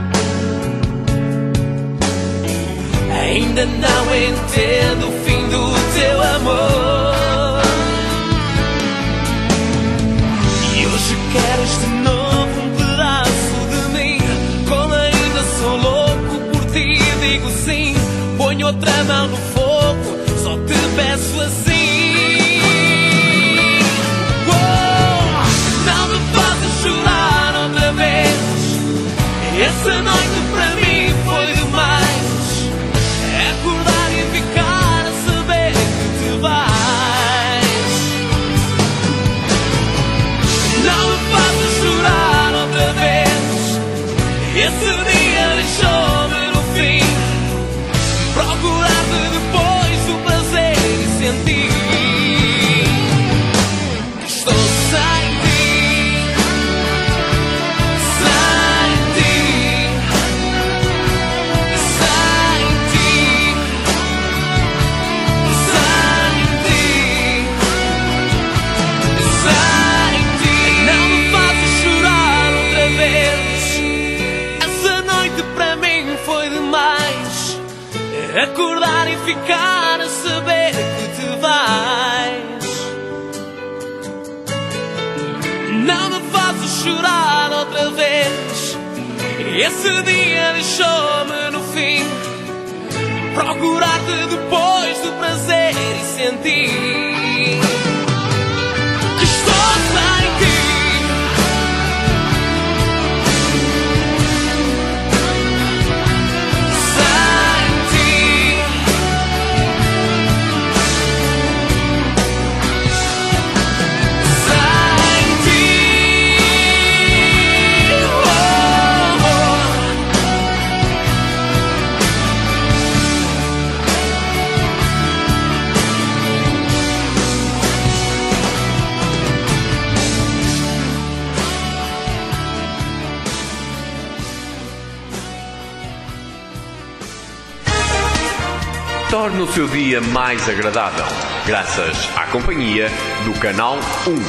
Ainda não entendo o fim do teu amor. E hoje queres de novo um pedaço de mim. Como ainda sou louco por ti, digo sim. Põe outra mão no fogo, só te peço assim. Oh, não me faças chorar outra vez. Essa noite para mim foi demais. Acordar e ficar a saber que te vais. Não me faças chorar outra vez. Esse dia deixou-me no fim. Procurar-te depois do prazer e sentir que estou sem ti, sem ti, sem ti, sem ti, sem ti. Não me faças chorar outra vez. Essa noite para mim foi demais. Acordar e ficar a saber que te vais. Não me faças chorar outra vez. Esse dia deixou-me no fim. Procurar-te depois do prazer e sentir que estou sem ti. Torne o seu dia mais agradável, graças à companhia do Canal um.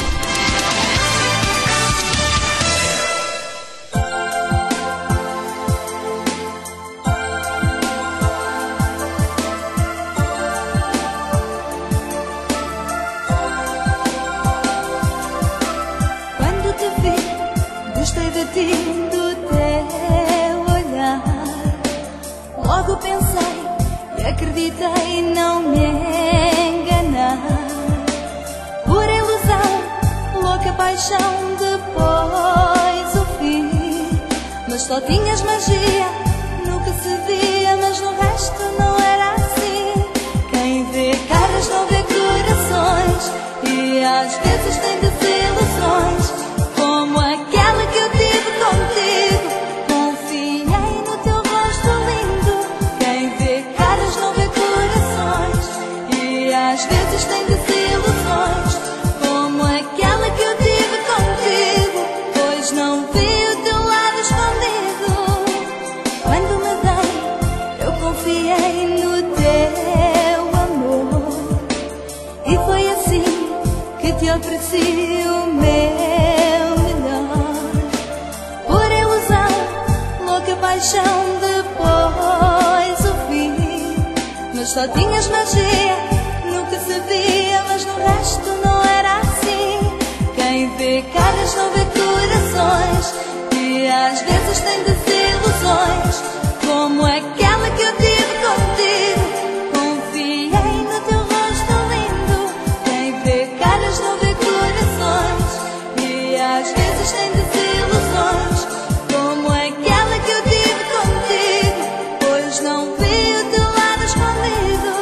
Quando te vi, gostei de ti, do teu olhar. Logo pensei e acreditei não me enganar. Por ilusão, louca paixão, depois o fim. Mas só tinhas magia no que se via, mas no resto não era assim. Quem vê caras não vê corações, e às vezes tem desilusões, como aquela que eu tive contigo. Confiei no teu rosto lindo. Quem vê caras não vê corações, e às vezes vezes tem desilusões, como aquela que eu tive contigo, pois não vi o teu lado escondido. Quando me dei, eu confiei no teu amor, e foi assim que te ofereci o meu melhor. Por ilusão, louca paixão, depois o fim. Mas só tinhas magia no que se via, mas no resto não era assim. Quem vê caras não vê corações, e às vezes tem desilusões, como aquela que eu tive contigo. Confiei no teu rosto lindo. Quem vê caras não vê corações, e às vezes tem desilusões, como aquela que eu tive contigo, pois não vi o teu lado escondido.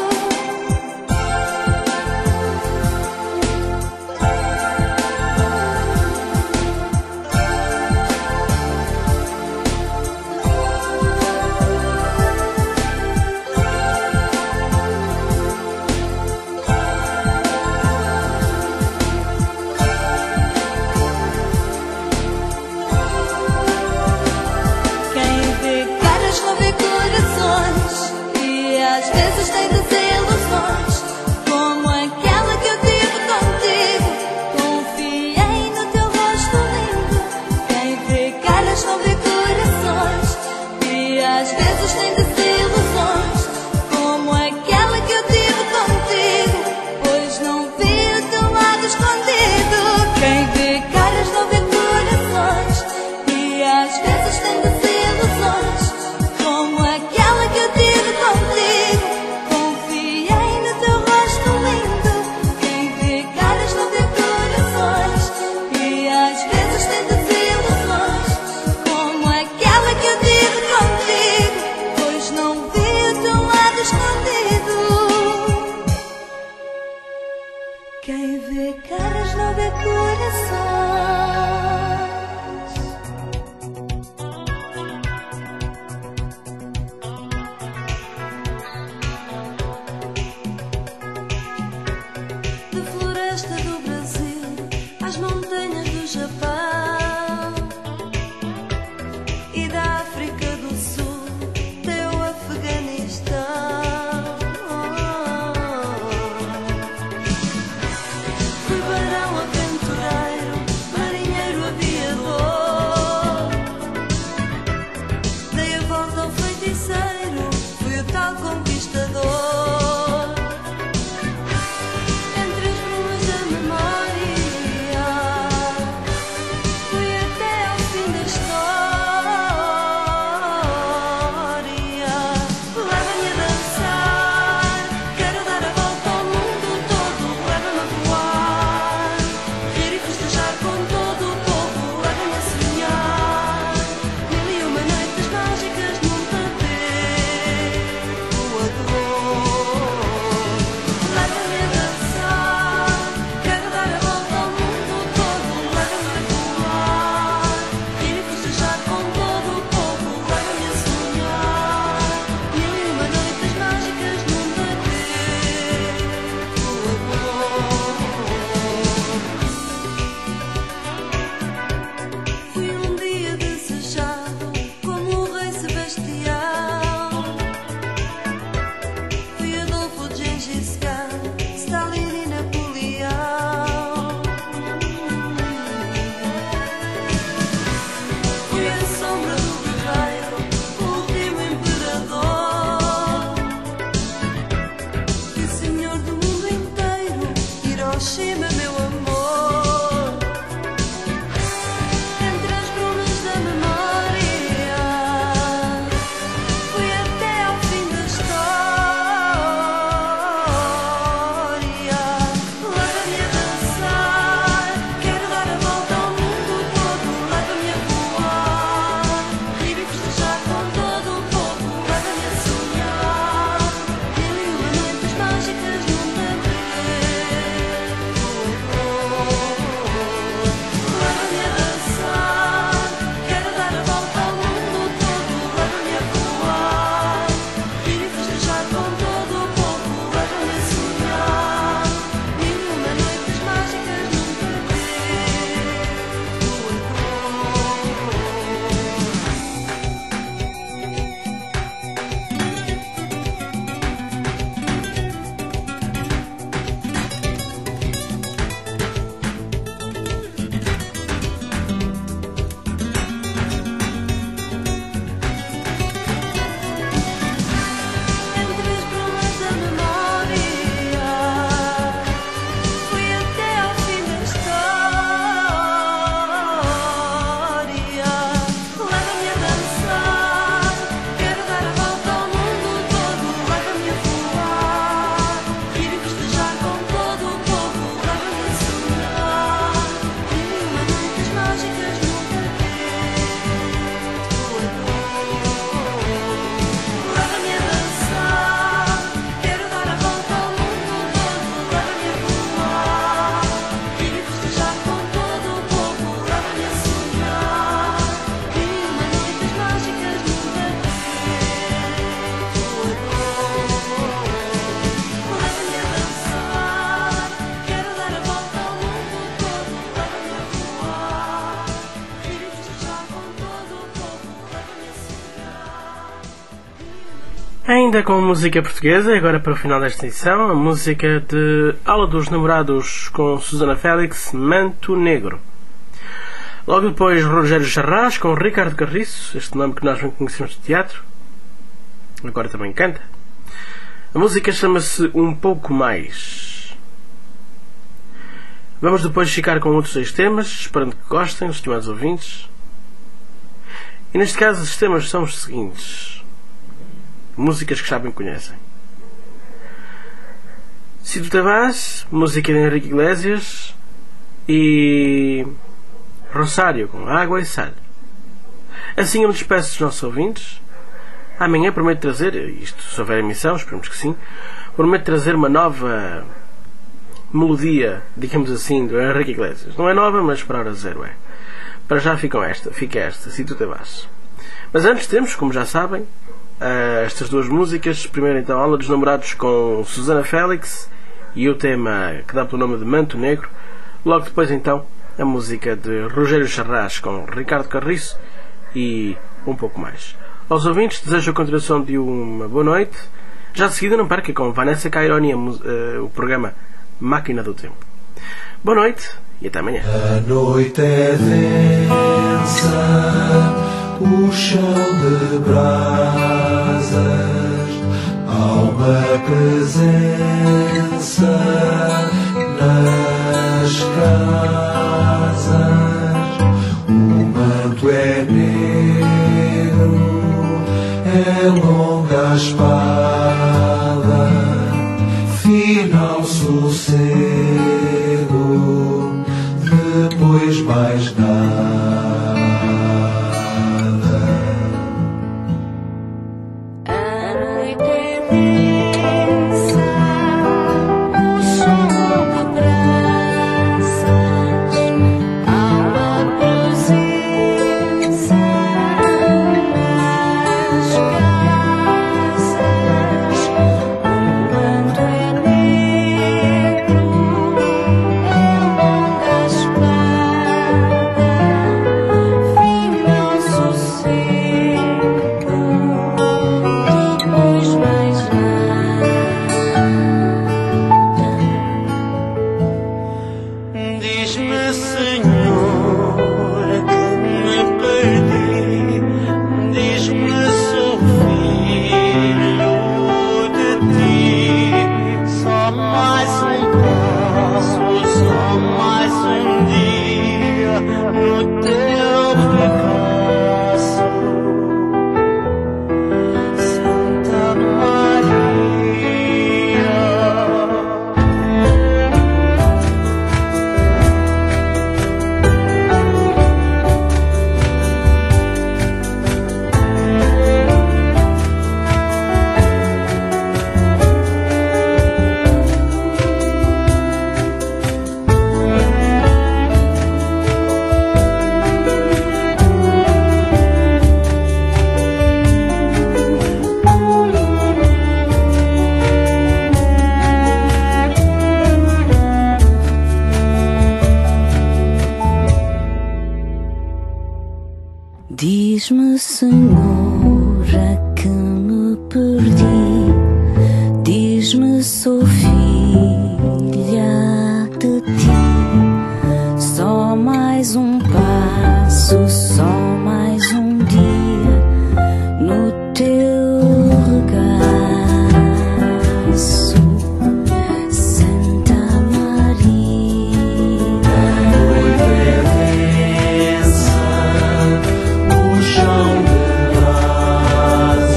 Quem vê caras não vê corações, e às vezes tem desilusões, como aquela que eu tive contigo. Confiei no teu rosto lindo. Quem vê caras não vê corações, e às vezes tem desilusões, como aquela que eu tive contigo, pois não vi o teu lado escondido. Quem vê caras não vê corações, e às vezes tem desilusões, como aquela que eu tive contigo. Confiei no teu rosto lindo. Quem vê caras não vê corações, e às vezes tem desilusões, como aquela que eu tive contigo, pois não vi o teu lado escondido. Quem vê caras não vê corações. Da floresta do Brasil às montanhas do Japão, e da África do Sul até o Afeganistão. Fui barão aventureiro, marinheiro aviador, dei a volta ao feiticeiro, fui o tal conquistador. Entre as brumas da memória, fui até ao fim da história. Leva-me a dançar, quero dar a volta ao mundo todo. Leva-me a voar, rir e festejar com todo o povo. Leva-me a sonhar mil e uma noites mágicas num tapete voador. Leva-me a dançar, quero dar a volta ao mundo todo. Leva-me a voar, rir e festejar com todo o povo. Leva-me a sonhar mil e uma noites mágicas num tapete voador. Fui um dia desejado como o rei Sebastião. Fui Adolfo, Gengis Khan, Stalin e Napoleão. Fui a sombra do guerreiro, o último imperador. Fui senhor do mundo inteiro, Hiroshima, meu amor. Entre as brumas da memória, fui até ao fim da história. Leva-me a dançar, quero dar a volta ao mundo todo. Leva-me a voar, rir e festejar com todo o povo. Leva-me a sonhar mil e uma noites mágicas num tapete ainda com música portuguesa, agora para o final desta edição, a música de Aula dos Namorados com Susana Félix, Manto Negro. Logo depois, Rogério Charras com Ricardo Carriço, este nome que nós bem conhecemos de teatro, agora também canta. A música chama-se Um Pouco Mais. Vamos depois ficar com outros dois temas, esperando que gostem, os estimados ouvintes. E neste caso, os temas são os seguintes: músicas que já bem conhecem. Se Tu Te Vas, música de Henrique Iglesias, e Rosário com Água e Sal. Assim eu me despeço dos nossos ouvintes. Amanhã prometo trazer, isto se houver emissão, esperemos que sim, prometo trazer uma nova melodia, digamos assim, do Henrique Iglesias. Não é nova, mas para a hora zero é. Para já ficam esta, fica esta, Se Tu Te Vas. Mas antes temos, como já sabem, Uh, estas duas músicas. Primeiro então, Aula dos Namorados com Susana Félix e o tema que dá pelo nome de Manto Negro. Logo depois então, a música de Rogério Charras com Ricardo Carriço e Um Pouco Mais. Aos ouvintes desejo a continuação de uma boa noite. Já de seguida não perca com Vanessa Caironi uh, o programa Máquina do Tempo. Boa noite e até amanhã. A noite é densa, o chão de brasas, há uma presença nas casas. O manto é negro, é longa a espada, final sossego, depois mais nada. Diz-me, Senhora, que me perdi. Diz-me, sou filha de ti. Só mais um passo, só mais um dia no teu regaço, Santa Maria. O chão de brasas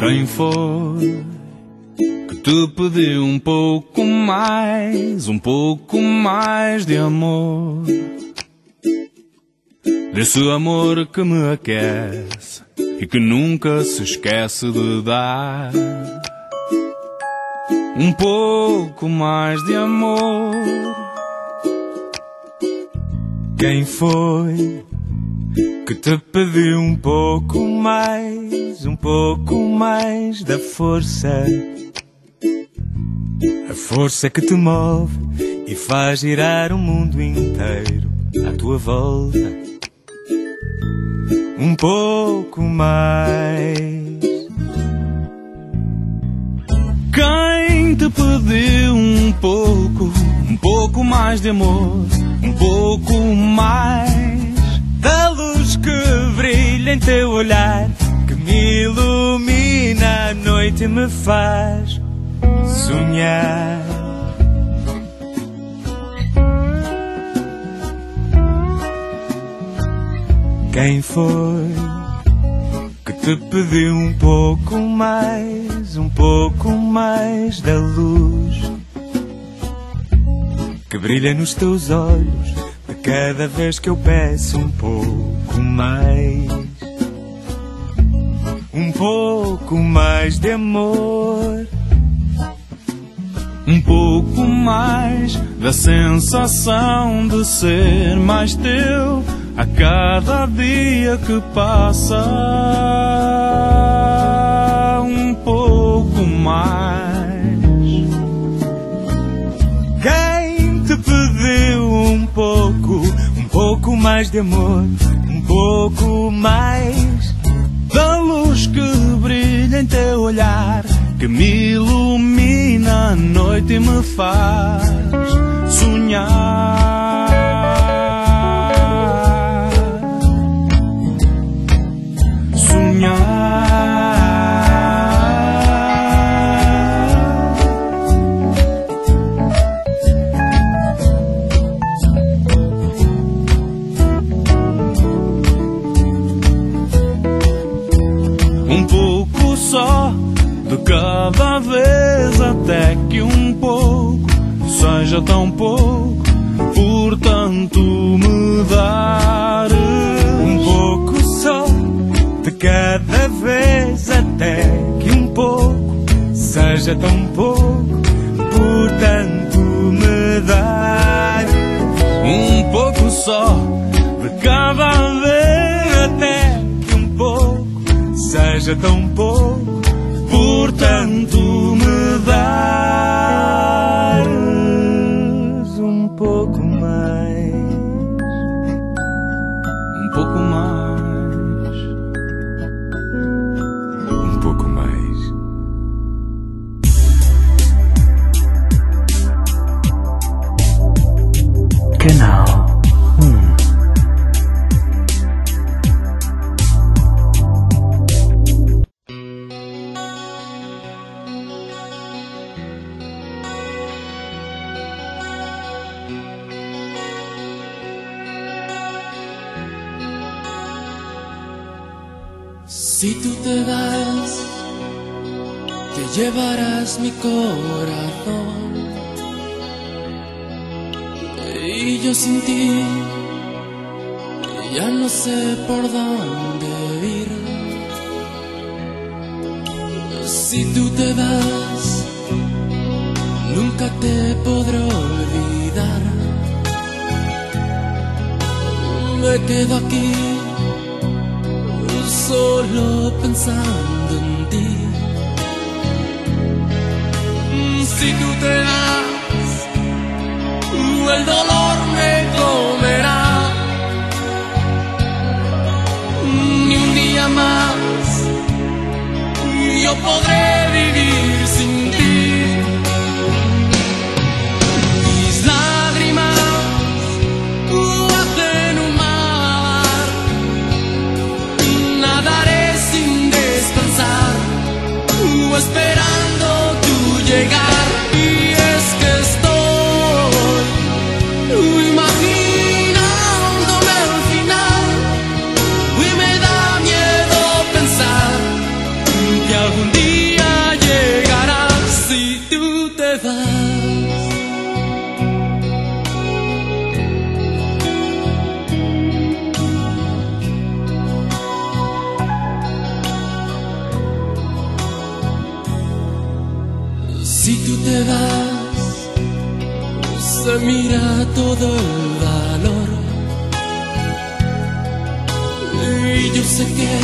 Quem foi que te pediu um pouco mais, um pouco mais de amor? Desse amor que me aquece e que nunca se esquece de dar. Um pouco mais de amor. Quem foi que te pediu um pouco mais, um pouco mais da força? A força que te move e faz girar o mundo inteiro à tua volta. Um pouco mais. Quem te pediu um pouco, um pouco mais de amor, um pouco mais da luz que brilha em teu olhar, que me ilumina a noite e me faz sonhar. Quem foi que te pediu um pouco mais, um pouco mais da luz que brilha nos teus olhos de cada vez que eu peço um pouco mais, um pouco mais de amor, um pouco mais da sensação de ser mais teu a cada dia que passa, um pouco mais. Quem te pediu um pouco, um pouco mais de amor, um pouco mais da luz que brilha em teu olhar, que me ilumina a noite e me faz sonhar. Um pouco só de cada vez, até que um pouco seja tão pouco, portanto me dar um pouco só de cada vez, até que um pouco seja tão pouco, portanto me dar um pouco só de cada vez, até que um pouco seja tão pouco, portanto me dar um pouco mais, um pouco mais, um pouco mais. Canal um. Si tú te vas, te llevarás mi corazón, y yo sin ti ya no sé por dónde ir. Si tú te vas, nunca te podré olvidar. Me quedo aquí solo pensando en ti. Si tú te vas, el dolor me comerá. Ni un día más yo podré vivir sin ti. Mis lágrimas hacen un mar, nadaré sin descansar, esperando tu llegar. Y es que estoy vas, se mira todo el valor. Y yo sé que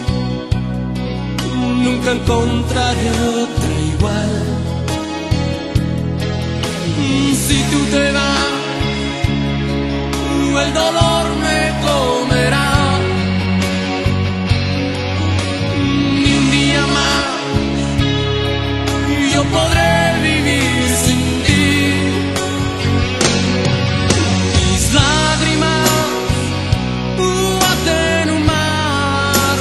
nunca encontraré otra igual. Si tú te vas, el dolor me comerá. Ni un día más yo podré vivir sin ti. Mis lágrimas hacen un mar.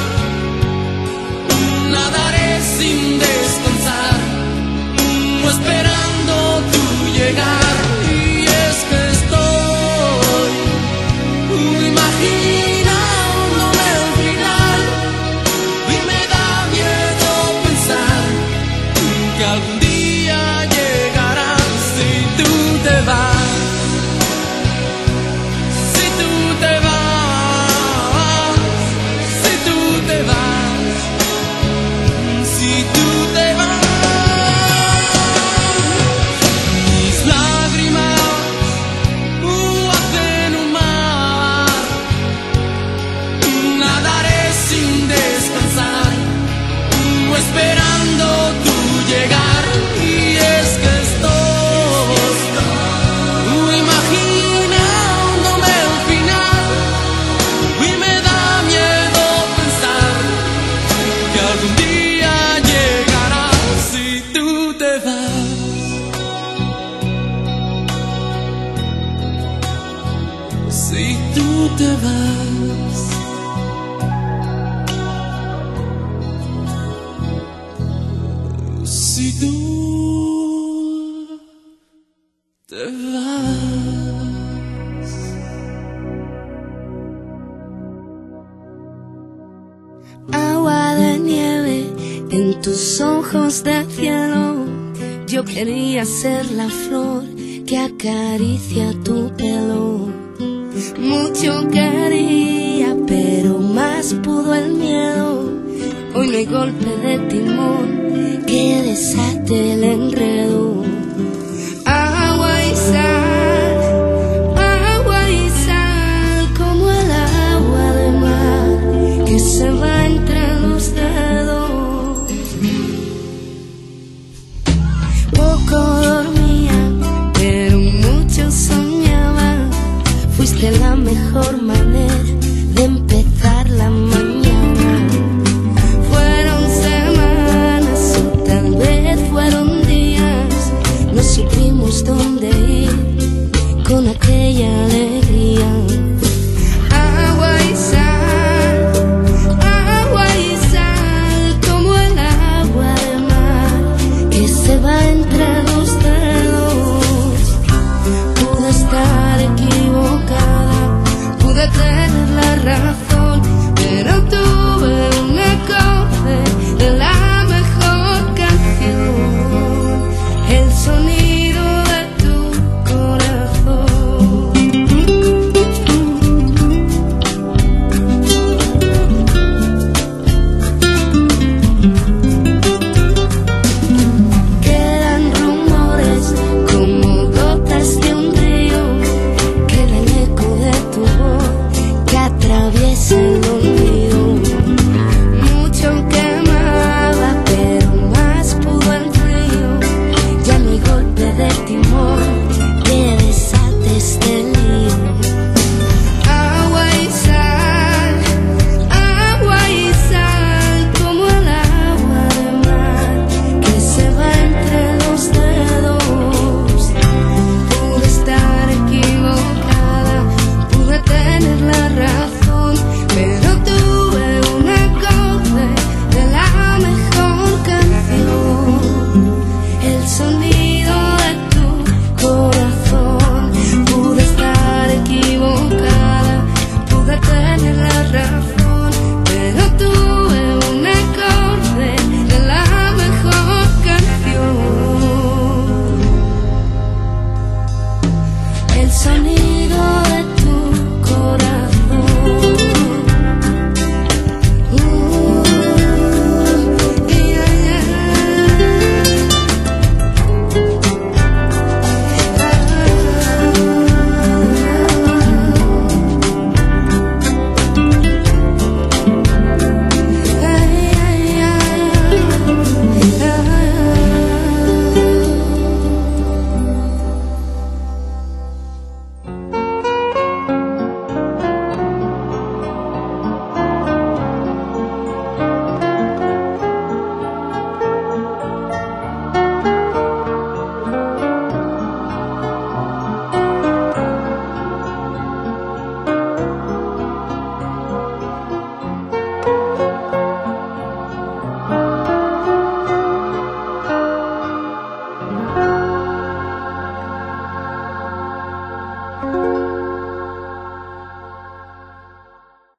Nadaré sin descansar, esperando tu llegar. Y es que estoy imaginándome el final, y me da miedo pensar que algún día llegarás. Si tú te vas, si tú te vas, si tú te vas, si tú te vas. Mis lágrimas hacen un mar. Nadaré sin descansar, esperando tu llegar. Y es que estoy imaginándome el final, y me da miedo pensar que algún día llegará. Si tú te vas, si tú te vas. Si tú te vas. Agua de nieve en tus ojos de cielo. Yo quería ser la flor que acaricia tu pelo. Mucho quería, pero más pudo el miedo. Hoy no hay golpe de timón que desate el enredo. Agua y sal, agua y sal, como el agua de mar que se va entre los dedos. Poco dormía, pero mucho soñaba. Fuiste la mejor manera de empezar la mañana. Fueron semanas o tal vez fueron días. No supimos dónde ir con aquella alegría. Agua y sal, agua y sal, como el agua de mar que se va entre los dedos. Pude estar equivocada, pude tener la razón, pero tuve un eco de la mejor canción, el sonido de tu corazón. Quedan rumores como gotas de un río, queda el eco de tu voz que atraviesa el